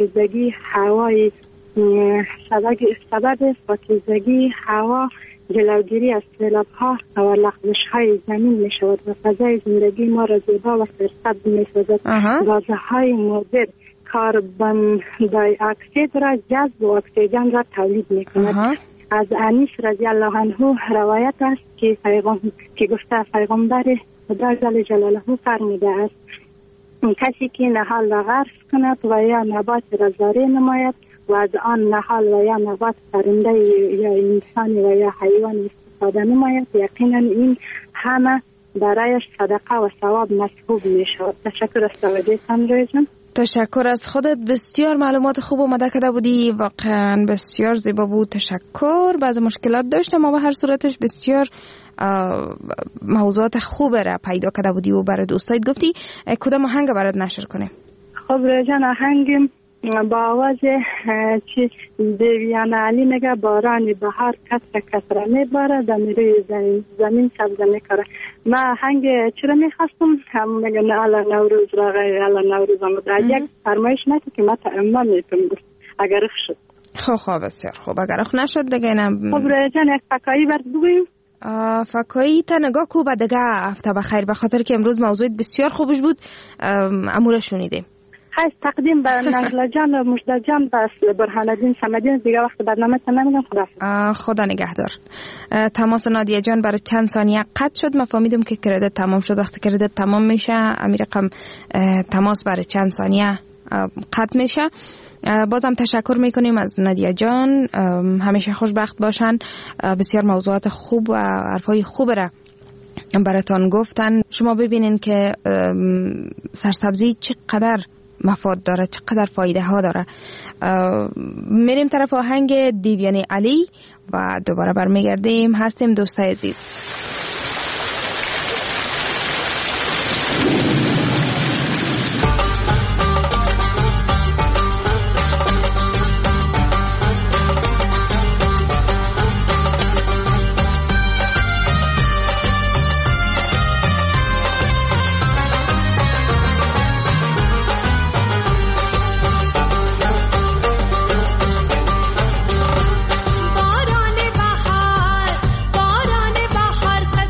Speaker 14: پاکیزگی هوا جلوگیری از سیلاب ها و لغزش های زمین می شود و فضای زندگی ما را زیبا و سرسبز می سازد. گازهای مضر کربن دی اکسید را جذب و اکسیژن را تولید می کند. از انیس رضی الله عنه روایت است که گفته پیغمبر خدا جل جلاله فرموده است کسی که نهال را غرس کند و یا نبات را زاره نماید و از آن نهال و یا نبات پرنده یا انسان و یا حیوان استفاده نماید یقینا این همه برایش صدقه و ثواب محسوب می شود. تشکر از توجهتان رویتان.
Speaker 9: تشکر از خودت، بسیار معلومات خوب آماده کرده بودی، واقعا بسیار زیبا بود. تشکر. بعض مشکلات داشتم اما به هر صورتش بسیار موضوعات خوب را پیدا کرده بودی و برای دوستایت گفتی. کدام آهنگ برات نشر کنیم؟
Speaker 14: خب رجان آهنگیم با آواز چی دیویان علی میگه بارانی بهار کسر کسر میباره دمیروی زمین سبزه میکاره. من آهنگ چرا میخواستم هم میگه نه الا نوروز را غیر الا نوروز آمده. یک فرمایش نکه که من تعمال میتونم گفت اگر اخ شد.
Speaker 9: خب بسیار خوب. اگر اخ نشد دیگه اینم
Speaker 14: خب رجان یک فکایی برد بگویم.
Speaker 9: فکایی تا نگاه کو و دیگه هفته بخیر، به خاطر که امروز موضوعت بسیار خوبش بود. امور شنیدیم.
Speaker 14: خیلی تقدیم به نجلا جان و مجده جان بس برهان الدین صمدی. دیگه وقت برنامه تمام خدا.
Speaker 9: خدا نگهدار. تماس نادیه جان برای چند ثانیه قطع شد. من فهمیدم که کردت تمام شد. وقتی کردت تمام میشه امیر رقم تماس برای چند ثانیه قطع میشه. بازم تشکر میکنیم از نادیه جان. همیشه خوشبخت باشن. بسیار موضوعات خوب و حرفای خوب را براتون گفتن. شما ببینین که سرسبزی چقدر مفاد داره، چقدر فایده ها داره. میریم طرف آهنگ دیویان علی و دوباره برمیگردیم. هستیم دوستای عزیز.
Speaker 12: باران بهار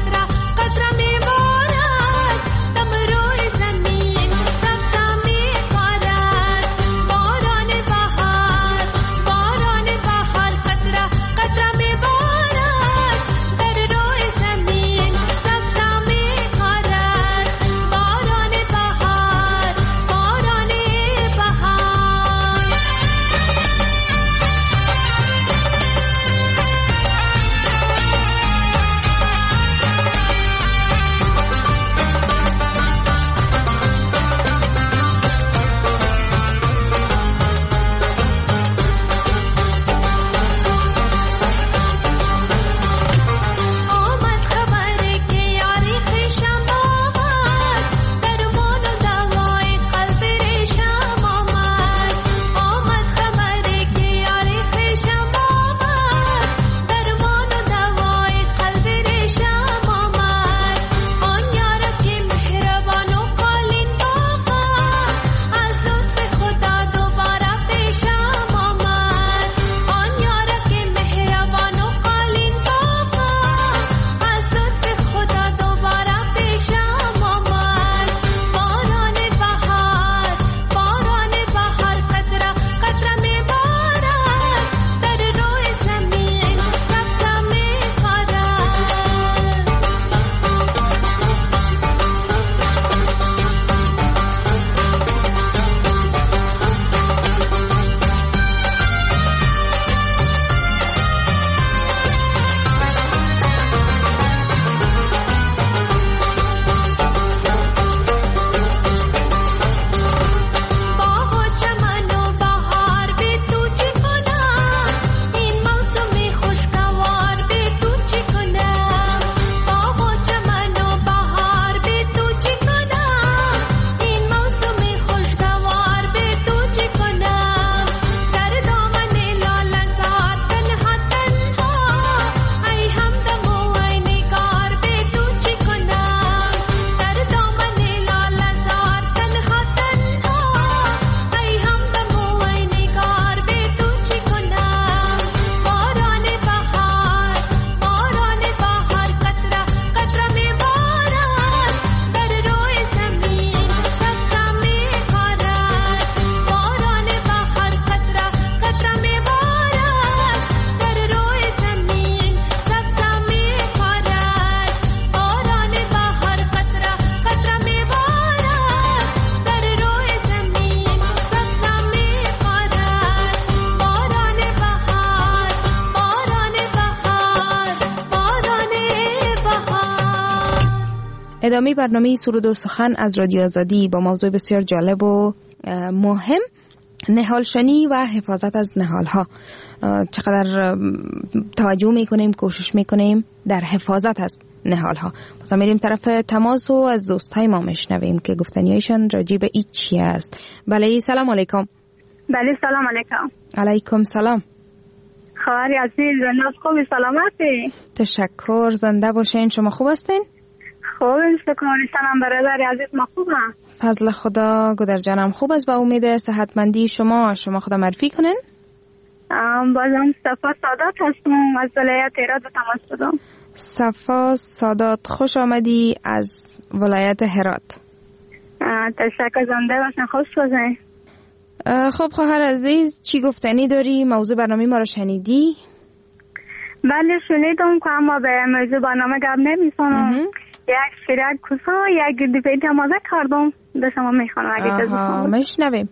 Speaker 9: ادامه برنامه سرود و سخن از رادیو آزادی با موضوع بسیار جالب و مهم، نهالشنی و حفاظت از نهالها. چقدر توجه میکنیم، کوشش میکنیم در حفاظت از نهالها. بس میریم طرف تماس و از دوستای ما میشنویم که گفتنیایشان راجع به این چی است. بله سلام علیکم.
Speaker 15: بله سلام علیکم.
Speaker 9: علیکم سلام.
Speaker 15: خواهر عزیز ناز خوبی، سلامتی؟
Speaker 9: تشکر، زنده باشین. شما خوب هستین؟
Speaker 15: خوب، سلام برادر عزیز، ما خوبم.
Speaker 9: فضل خدا. گودر جانم خوب است، با امید صحتمندی شما خدا معرفی کنین.
Speaker 15: بازم صفا سادات هستم از ولایت هرات تماس دادم.
Speaker 9: صفا سادات، خوش آمدی از ولایت هرات.
Speaker 15: تشکر، زنده باشین، خوش باشین.
Speaker 9: خب خواهر عزیز، چی گفتنی داری؟ موضوع برنامه ما را شنیدی؟
Speaker 15: بله شنیدم که اما به موضوع برنامه گپ نمی‌زنم. یک شیرک کوسا یک دیپی تمازه کردم، به شما میخوانم اگه اجازه بدید.
Speaker 9: میشنویم.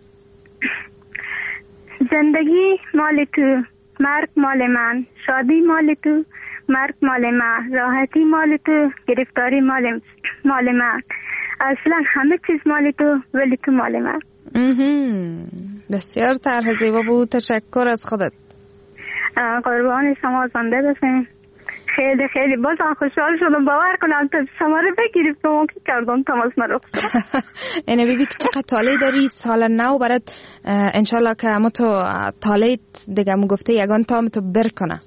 Speaker 15: زندگی مال تو، مرگ مال من، شادی مال تو، مرگ مال من، راحتی مال تو، گرفتاری مال من، اصلا همه چیز مال تو ولی تو مال من.
Speaker 9: بسیار طرح زیبا بود، تشکر از خودت.
Speaker 15: قربان شما، زنده باشین. خیلی خیلی بازم خوشحال شدم، باور کنم تا شما رو بگیریم تو موقع کردم تماس مرا.
Speaker 9: اینه بیبی که چقدر طالعی داری، سال نو برات انشالله که همه تو طالعی دیگه مو گفته یگان تام تو برکنه.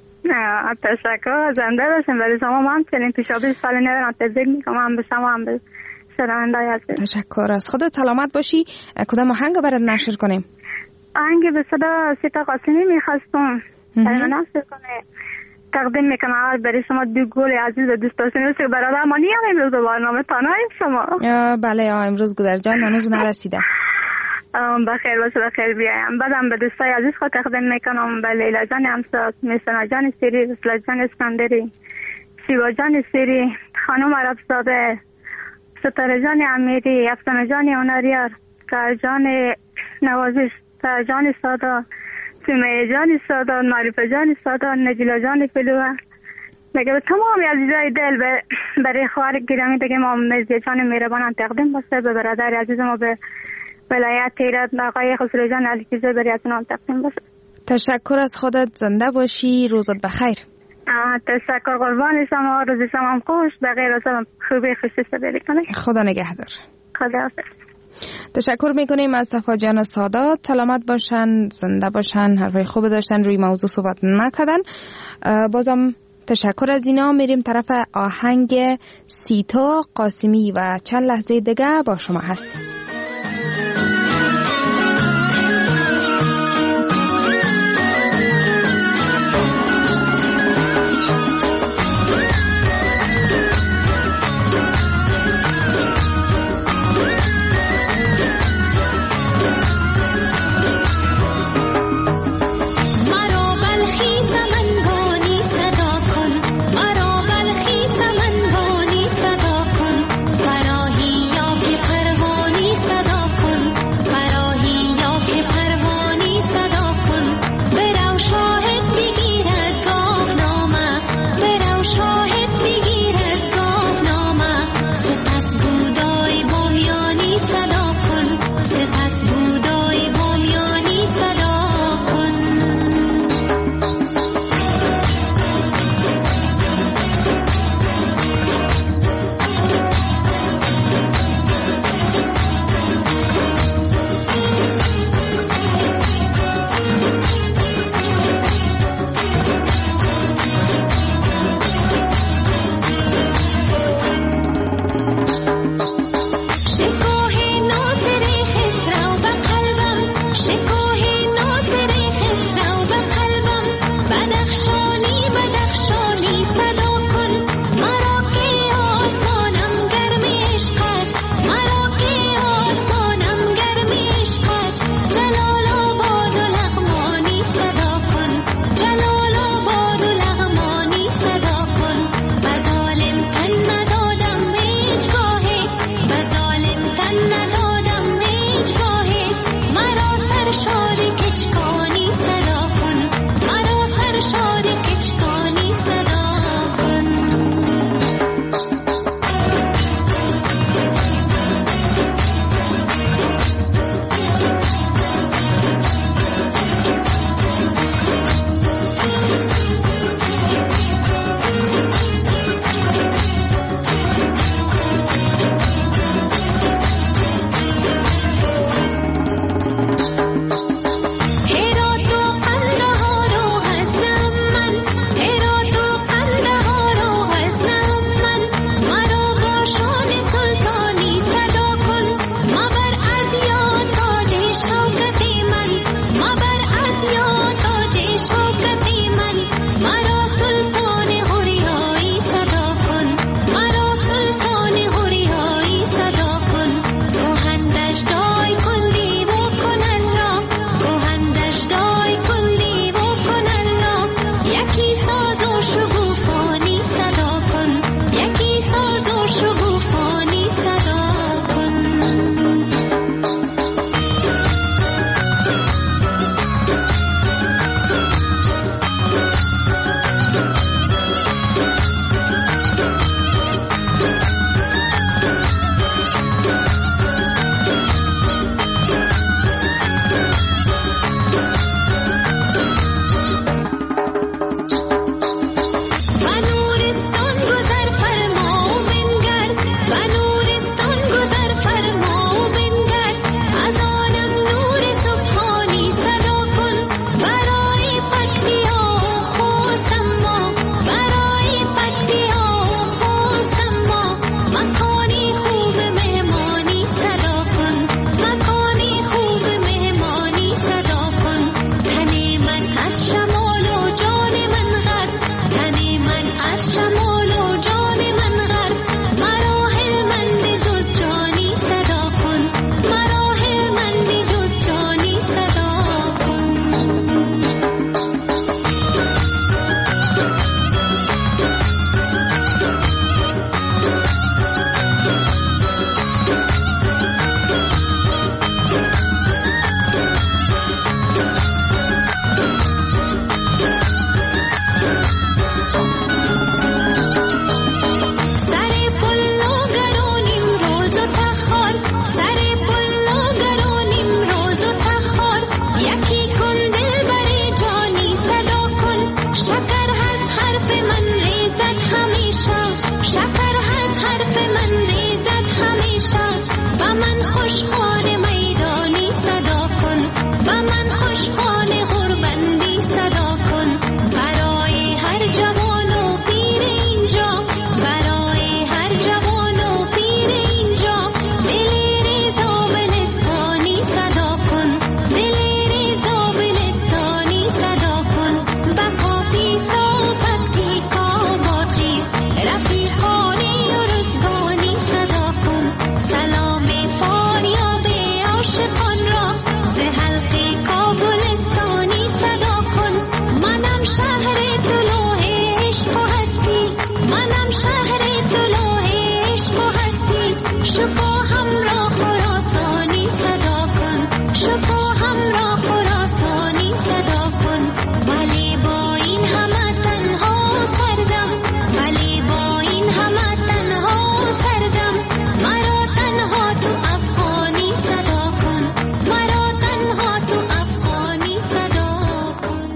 Speaker 15: تشکر، زنده باشین. برای شما ما همچنین پیشابی سال نو را تبریک میگم، هم به شما هم به شنونده‌های عزیز.
Speaker 9: تشکر از خودت، سلامت باشی. کدام آهنگ برات نشر کنیم؟
Speaker 15: آهنگ به صدا سیتا قاسمی میخواستم نشر کنه. تقدیم میکنم برای شما دو گل عزیز و دوست داشتنی که برادر ما نیم امروز برنامه تنهاییم شما.
Speaker 9: بله امروز گودر جان هنوز نرسیده.
Speaker 15: بخیر باشه، بخیر بیایم. بعدم به دوستای عزیز خود تقدیم میکنم، به لیلا جان امساد، میسنا جان سیری، رسلا جان اسکندری، شیوا جان سیری، خانم عربزاده، ستاره جان امیری، افسانه جان اوناریار، سر جان نوازش، سر جان سادا، سمیه جان سادا، معرفه جان سادا، نجیلا جان فلوه، دیگه به تمام عزیزای دل برای خواهر گرامی دیگه ما مزید جان مهربانم تقدیم باشه، به برادر عزیز ما به ولایت هرات آقای خسرو جان علیکیزه برای از نام تقدیم باشه.
Speaker 9: تشکر از خودت، زنده باشی، روزت بخیر.
Speaker 15: تشکر، قربان شما، روز شما هم خوش، بغیر از خوبی خوشی سپری کنه.
Speaker 9: خدا نگهدار.
Speaker 15: خدا حافظ.
Speaker 9: تشکر میکنیم از صفا جان سادات، سلامت باشن، زنده باشن، حرفای خوب داشتن، روی موضوع صحبت نکردن. بازم تشکر از اینا. میریم طرف آهنگ سیتا قاسمی و چند لحظه دیگه با شما هستیم.
Speaker 12: فرراهی یا که پروانی خوش خانه میدانی صدا کن و من خوش خانه غربندی صدا کن برای هر جوان و پیر اینجا برای هر جوان و پیر اینجا دل ریزا بلستانی صدا کن دل ریزا بلستانی صدا کن بقا بی صحبتی کاباد خیز رفیقانی و رزگانی صدا کن سلام فاریاب عاشقان را به حلقه کابلستانی صدا کن منم شهر طلوع عشق و هستی منم شهر طلوع عشق و هستی شکوهم را خراسانی صدا کن شکوهم را خراسانی صدا کن ولی با این همه تنها سردم ولی با این همه تنها سردم مرا تنها تو افغانی صدا کن مرا تنها تو افغانی صدا کن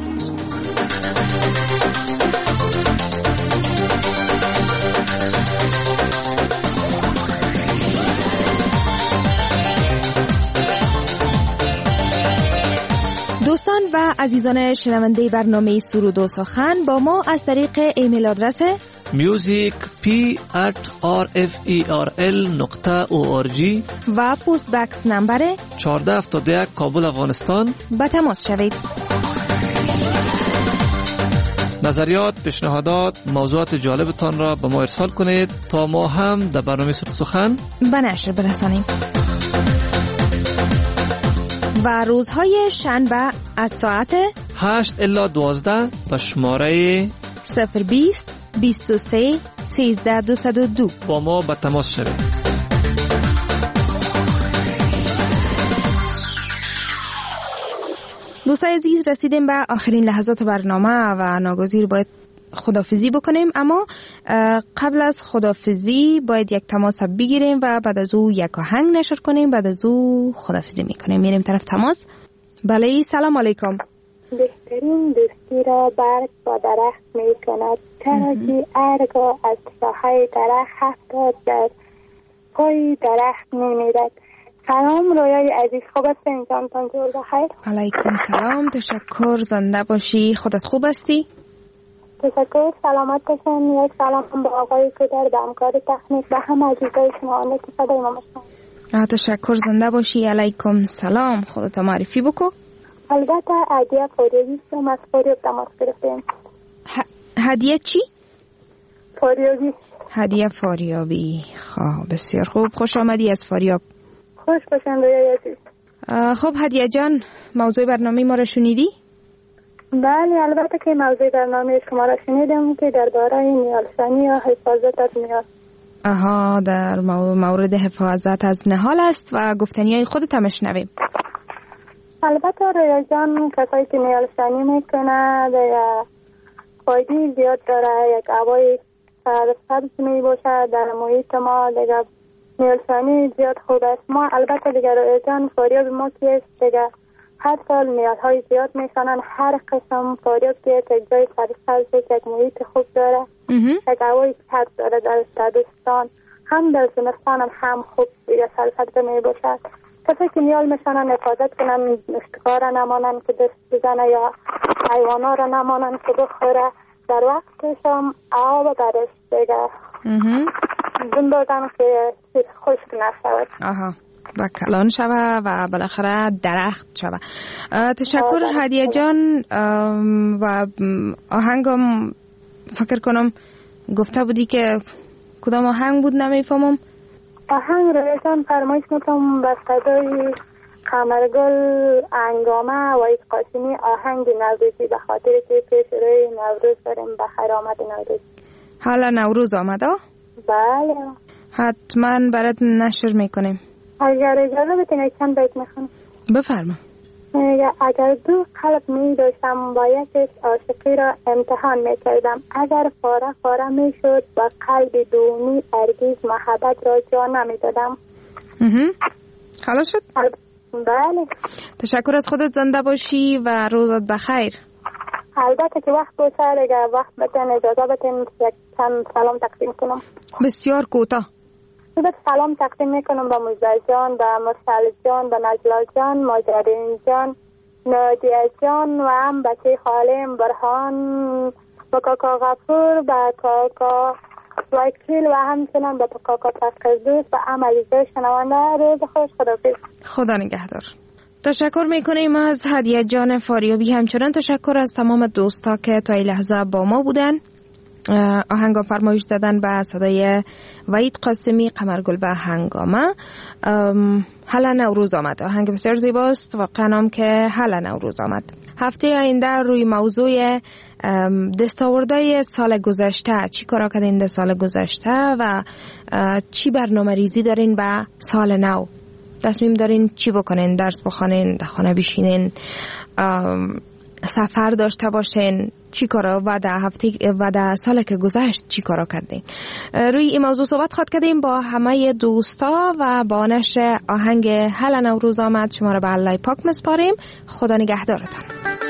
Speaker 9: دوستان و عزیزان شنونده برنامه سرود و سخن با ما از طریق ایمیل آدرس
Speaker 8: musicp@rferl.org
Speaker 9: و پست بکس نمبر
Speaker 8: 1471 کابل افغانستان
Speaker 9: به تماس شوید.
Speaker 8: نظریات، پیشنهادات، موضوعات جالبتان را به ما ارسال کنید تا ما هم در برنامه سرود و سخن
Speaker 9: به نشر برسانیم. و روزهای شنبه از ساعت
Speaker 8: 8 الی 12 به شماره
Speaker 9: 020 23 13 202
Speaker 8: با ما به تماس شوید.
Speaker 9: دوستان عزیز رسیدیم به آخرین لحظات برنامه و ناگزیر باید خدافزی بکنیم، اما قبل از خدافزی باید یک تماس بگیریم و بعد از او یک آهنگ نشر کنیم، بعد از او خدافزی میکنیم. میریم طرف تماس. بله سلام علیکم.
Speaker 15: بهترین دوستی را برگ با درخت می کند چرا که ارگا از ساحه درخت 70 در پای درخت می میرد. سلام رویای عزیز، خوب است انجام تانجور بخیر؟
Speaker 9: علیکم سلام، تشکر، زنده باشی. خودت خوب هستی؟
Speaker 15: تشکر، سلامت باشن. یک سلام به آقای کدر، به همکار تکنیک، به هم عزیزای شما آنه که صدای ما مشنم.
Speaker 9: تشکر، زنده باشی. علیکم سلام، خودت معرفی بکو.
Speaker 15: البته هدیه فاریابی شما از فاریاب تماس گرفتیم.
Speaker 9: هدیه چی؟
Speaker 15: فاریابی.
Speaker 9: هدیه فاریابی. خب بسیار خوب، خوش آمدی از فاریاب.
Speaker 15: خوش باشن رویای عزیز.
Speaker 9: خب هدیه جان، موضوع برنامه ما را شنیدی؟
Speaker 15: بله البته که موضوع برنامه شما را شنیدم که درباره نیالسانی یا حفاظت از نهال.
Speaker 9: آها، در مورد حفاظت از نهال است و گفتنی های خودت هم شنویم.
Speaker 15: البته رویا جان، کسایی که نیالسانی میکنه یا فایده زیاد داره، یک هوای سرسبز می باشه در محیط ما. دیگه نیالسانی زیاد خوب است. ما البته دیگه رویا جان فاریاب ما که دیگه هر سال نیالهای زیاد میشنن، هر قسم فاریاب که یک جای سرسبز، یک محیط خوب داره، یک هوای تر داره در تابستان، هم در زمستان هم خوب دیگه سرسبز می باشد. کسی که نیال میشنن حفاظت کنن، اشتکار نمانن که دست بزنه یا حیوانا را نمانن که بخوره، در وقتش هم آب برش دیگه بندازن که خشک نشود.
Speaker 9: آها، و کلان شوه و بالاخره درخت شوه. تشکر هدیه جان. و آهنگم فکر کنم گفته بودی که کدام آهنگ بود نمیفهمم.
Speaker 15: آهنگ رویشان فرمایش میکنم به صدای قمرگل انگامه و قاسمی، آهنگ نوروزی، به خاطر که پیش روی نوروز داریم. بخیر آمد نوروز.
Speaker 9: حالا نوروز آمده؟
Speaker 15: بله
Speaker 9: حتما برات نشر میکنیم.
Speaker 15: اگر اجازه بتونید چند بیت میخونم.
Speaker 9: بفرما.
Speaker 15: اگر دو قلب می داشتم با یکش عاشقی را امتحان می کردم، اگر فاره فاره می شد با قلب دومی هرگز محبت را جا نمی دادم.
Speaker 9: خلاص شد؟
Speaker 15: بله.
Speaker 9: تشکر از خودت، زنده باشی و روزت بخیر.
Speaker 15: البته که وقت باشه دیگه وقت بتن اجازه بتن یک چند سلام تقدیم کنم.
Speaker 9: بسیار کوتاه.
Speaker 15: صورت سلام تقدیم میکنم به مجدد جان، به مرسل جان، به نجلا جان، ماجرین جان، نادیه جان و هم بچه خالم برهان، به کاکا غفور، به کاکا وکیل و همچنان به کاکا پسکردوس و هم عزیزه شنوانده. روز خوش، خداحافظ.
Speaker 9: خدا نگهدار. تشکر میکنیم از هدیه جان فاریابی. همچنان تشکر از تمام دوستا که تا این لحظه با ما بودن. آهنگا فرمایش دادن به صدای وحید قاسمی، قمرگل به هنگامه. حالا نوروز آمد. آهنگ بسیار زیباست، واقعا هم که حالا نوروز آمد. هفته آینده روی موضوع دستاوردهای سال گذشته، چی کارا کردین در سال گذشته و چی برنامه ریزی دارین به سال نو، تصمیم دارین چی بکنین، درس بخونین، در خانه بشینین، سفر داشته باشین، چی کارا و در هفته و در سال که گذشت چی کارا کردین. روی این موضوع صحبت خواهد کردیم با همه دوستا و با نشر آهنگ حالا نوروز آمد شما را به الله پاک مسپاریم. خدا نگهدارتان.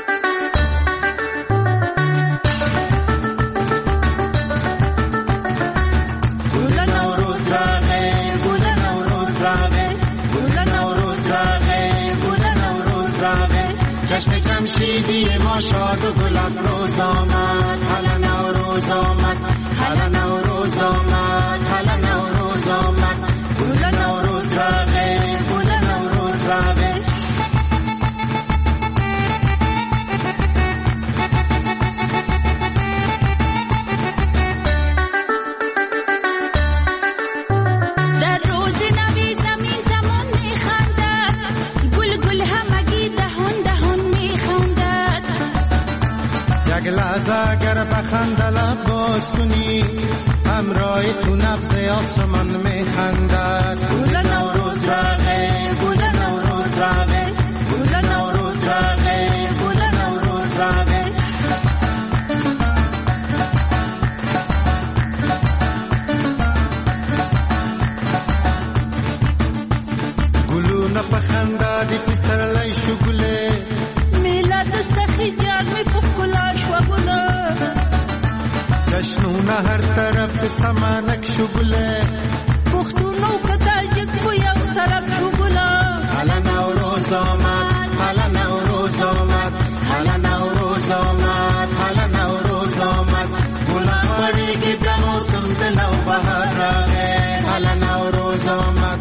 Speaker 11: جشن جمشیدی ما شاد و گل افروز آمد، حالا نوروز آمد، حالا نوروز آمد، حالا نوروز آمد، گل نوروز راغه، گل نوروز راغه.
Speaker 12: در روز نوی زمین زمان میخندد، گل گل همگی دهان دهان میخندد.
Speaker 11: یک لحظه اگر بخنده لب باز کنی، همراه تو نبض آسمان میخندد. گل نوروز راغه، گل نوروز راغه، گل نوروز راغه، گل نوروز راغه. گلونه بخنده دی پسر لای شگله،
Speaker 12: میلاد سخی جرمی پخلاش و گله.
Speaker 11: جشنونه هر طرف سمانک شگله،
Speaker 12: پختونو کتاجک بویا طرف شگله.
Speaker 11: حالا نوروز آمد، حالا نوروز آمد، حالا نوروز آمد، حالا نوروز آمد. گلان پریگی در موسم دلو بهار راغه، حالا نوروز آمد.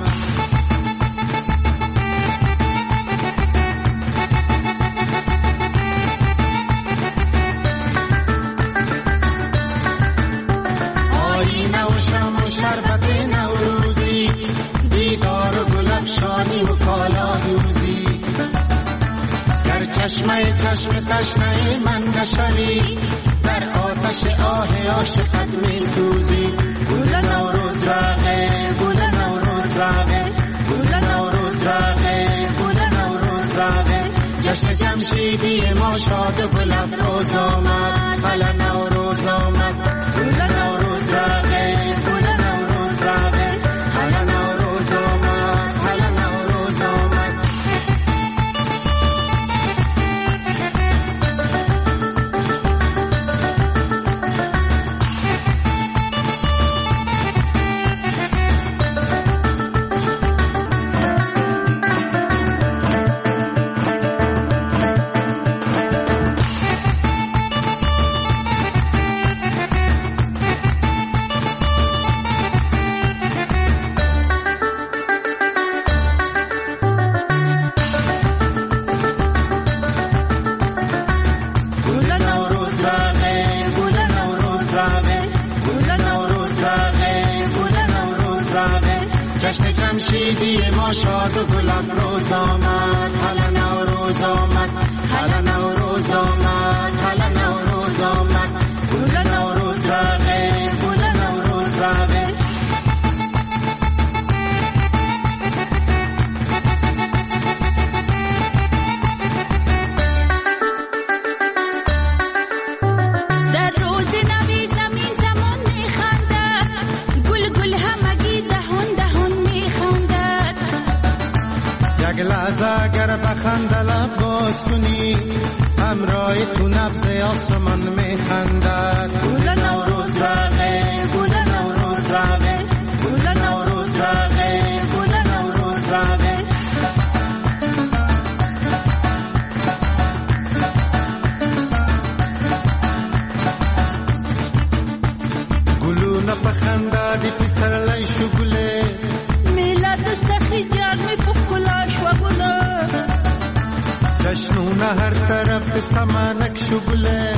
Speaker 11: شربت نوروزی، دیدار و گلفشانی و کالا دوزی. در چشمه چشم تشنه من نشوی، در آتش آه عاشقت می سوزی. گل نوروز راغه، گل نوروز راغه، گل نوروز راغه، گل نوروز راغه. جشن جمشیدی ما شاد و گل افروز آمد، حالا نوروز آمد، گل نوروز راغه، گل نوروز راغه، حالا نوروز آمد، حالا نوروز آمد. جشن جمشیدی ما شاد و گل افروز آمد، حالا نوروز آمد، حالا نوروز آمد، حالا نوروز آمد. گل نوروز راغه، گل نوروز راغه. لحظه اگر بخنده لب باز کنی، همراه تو نبض آسمان میخندد. گل نوروز راغه، گل نوروز راغه، گل نوروز سمنک شغله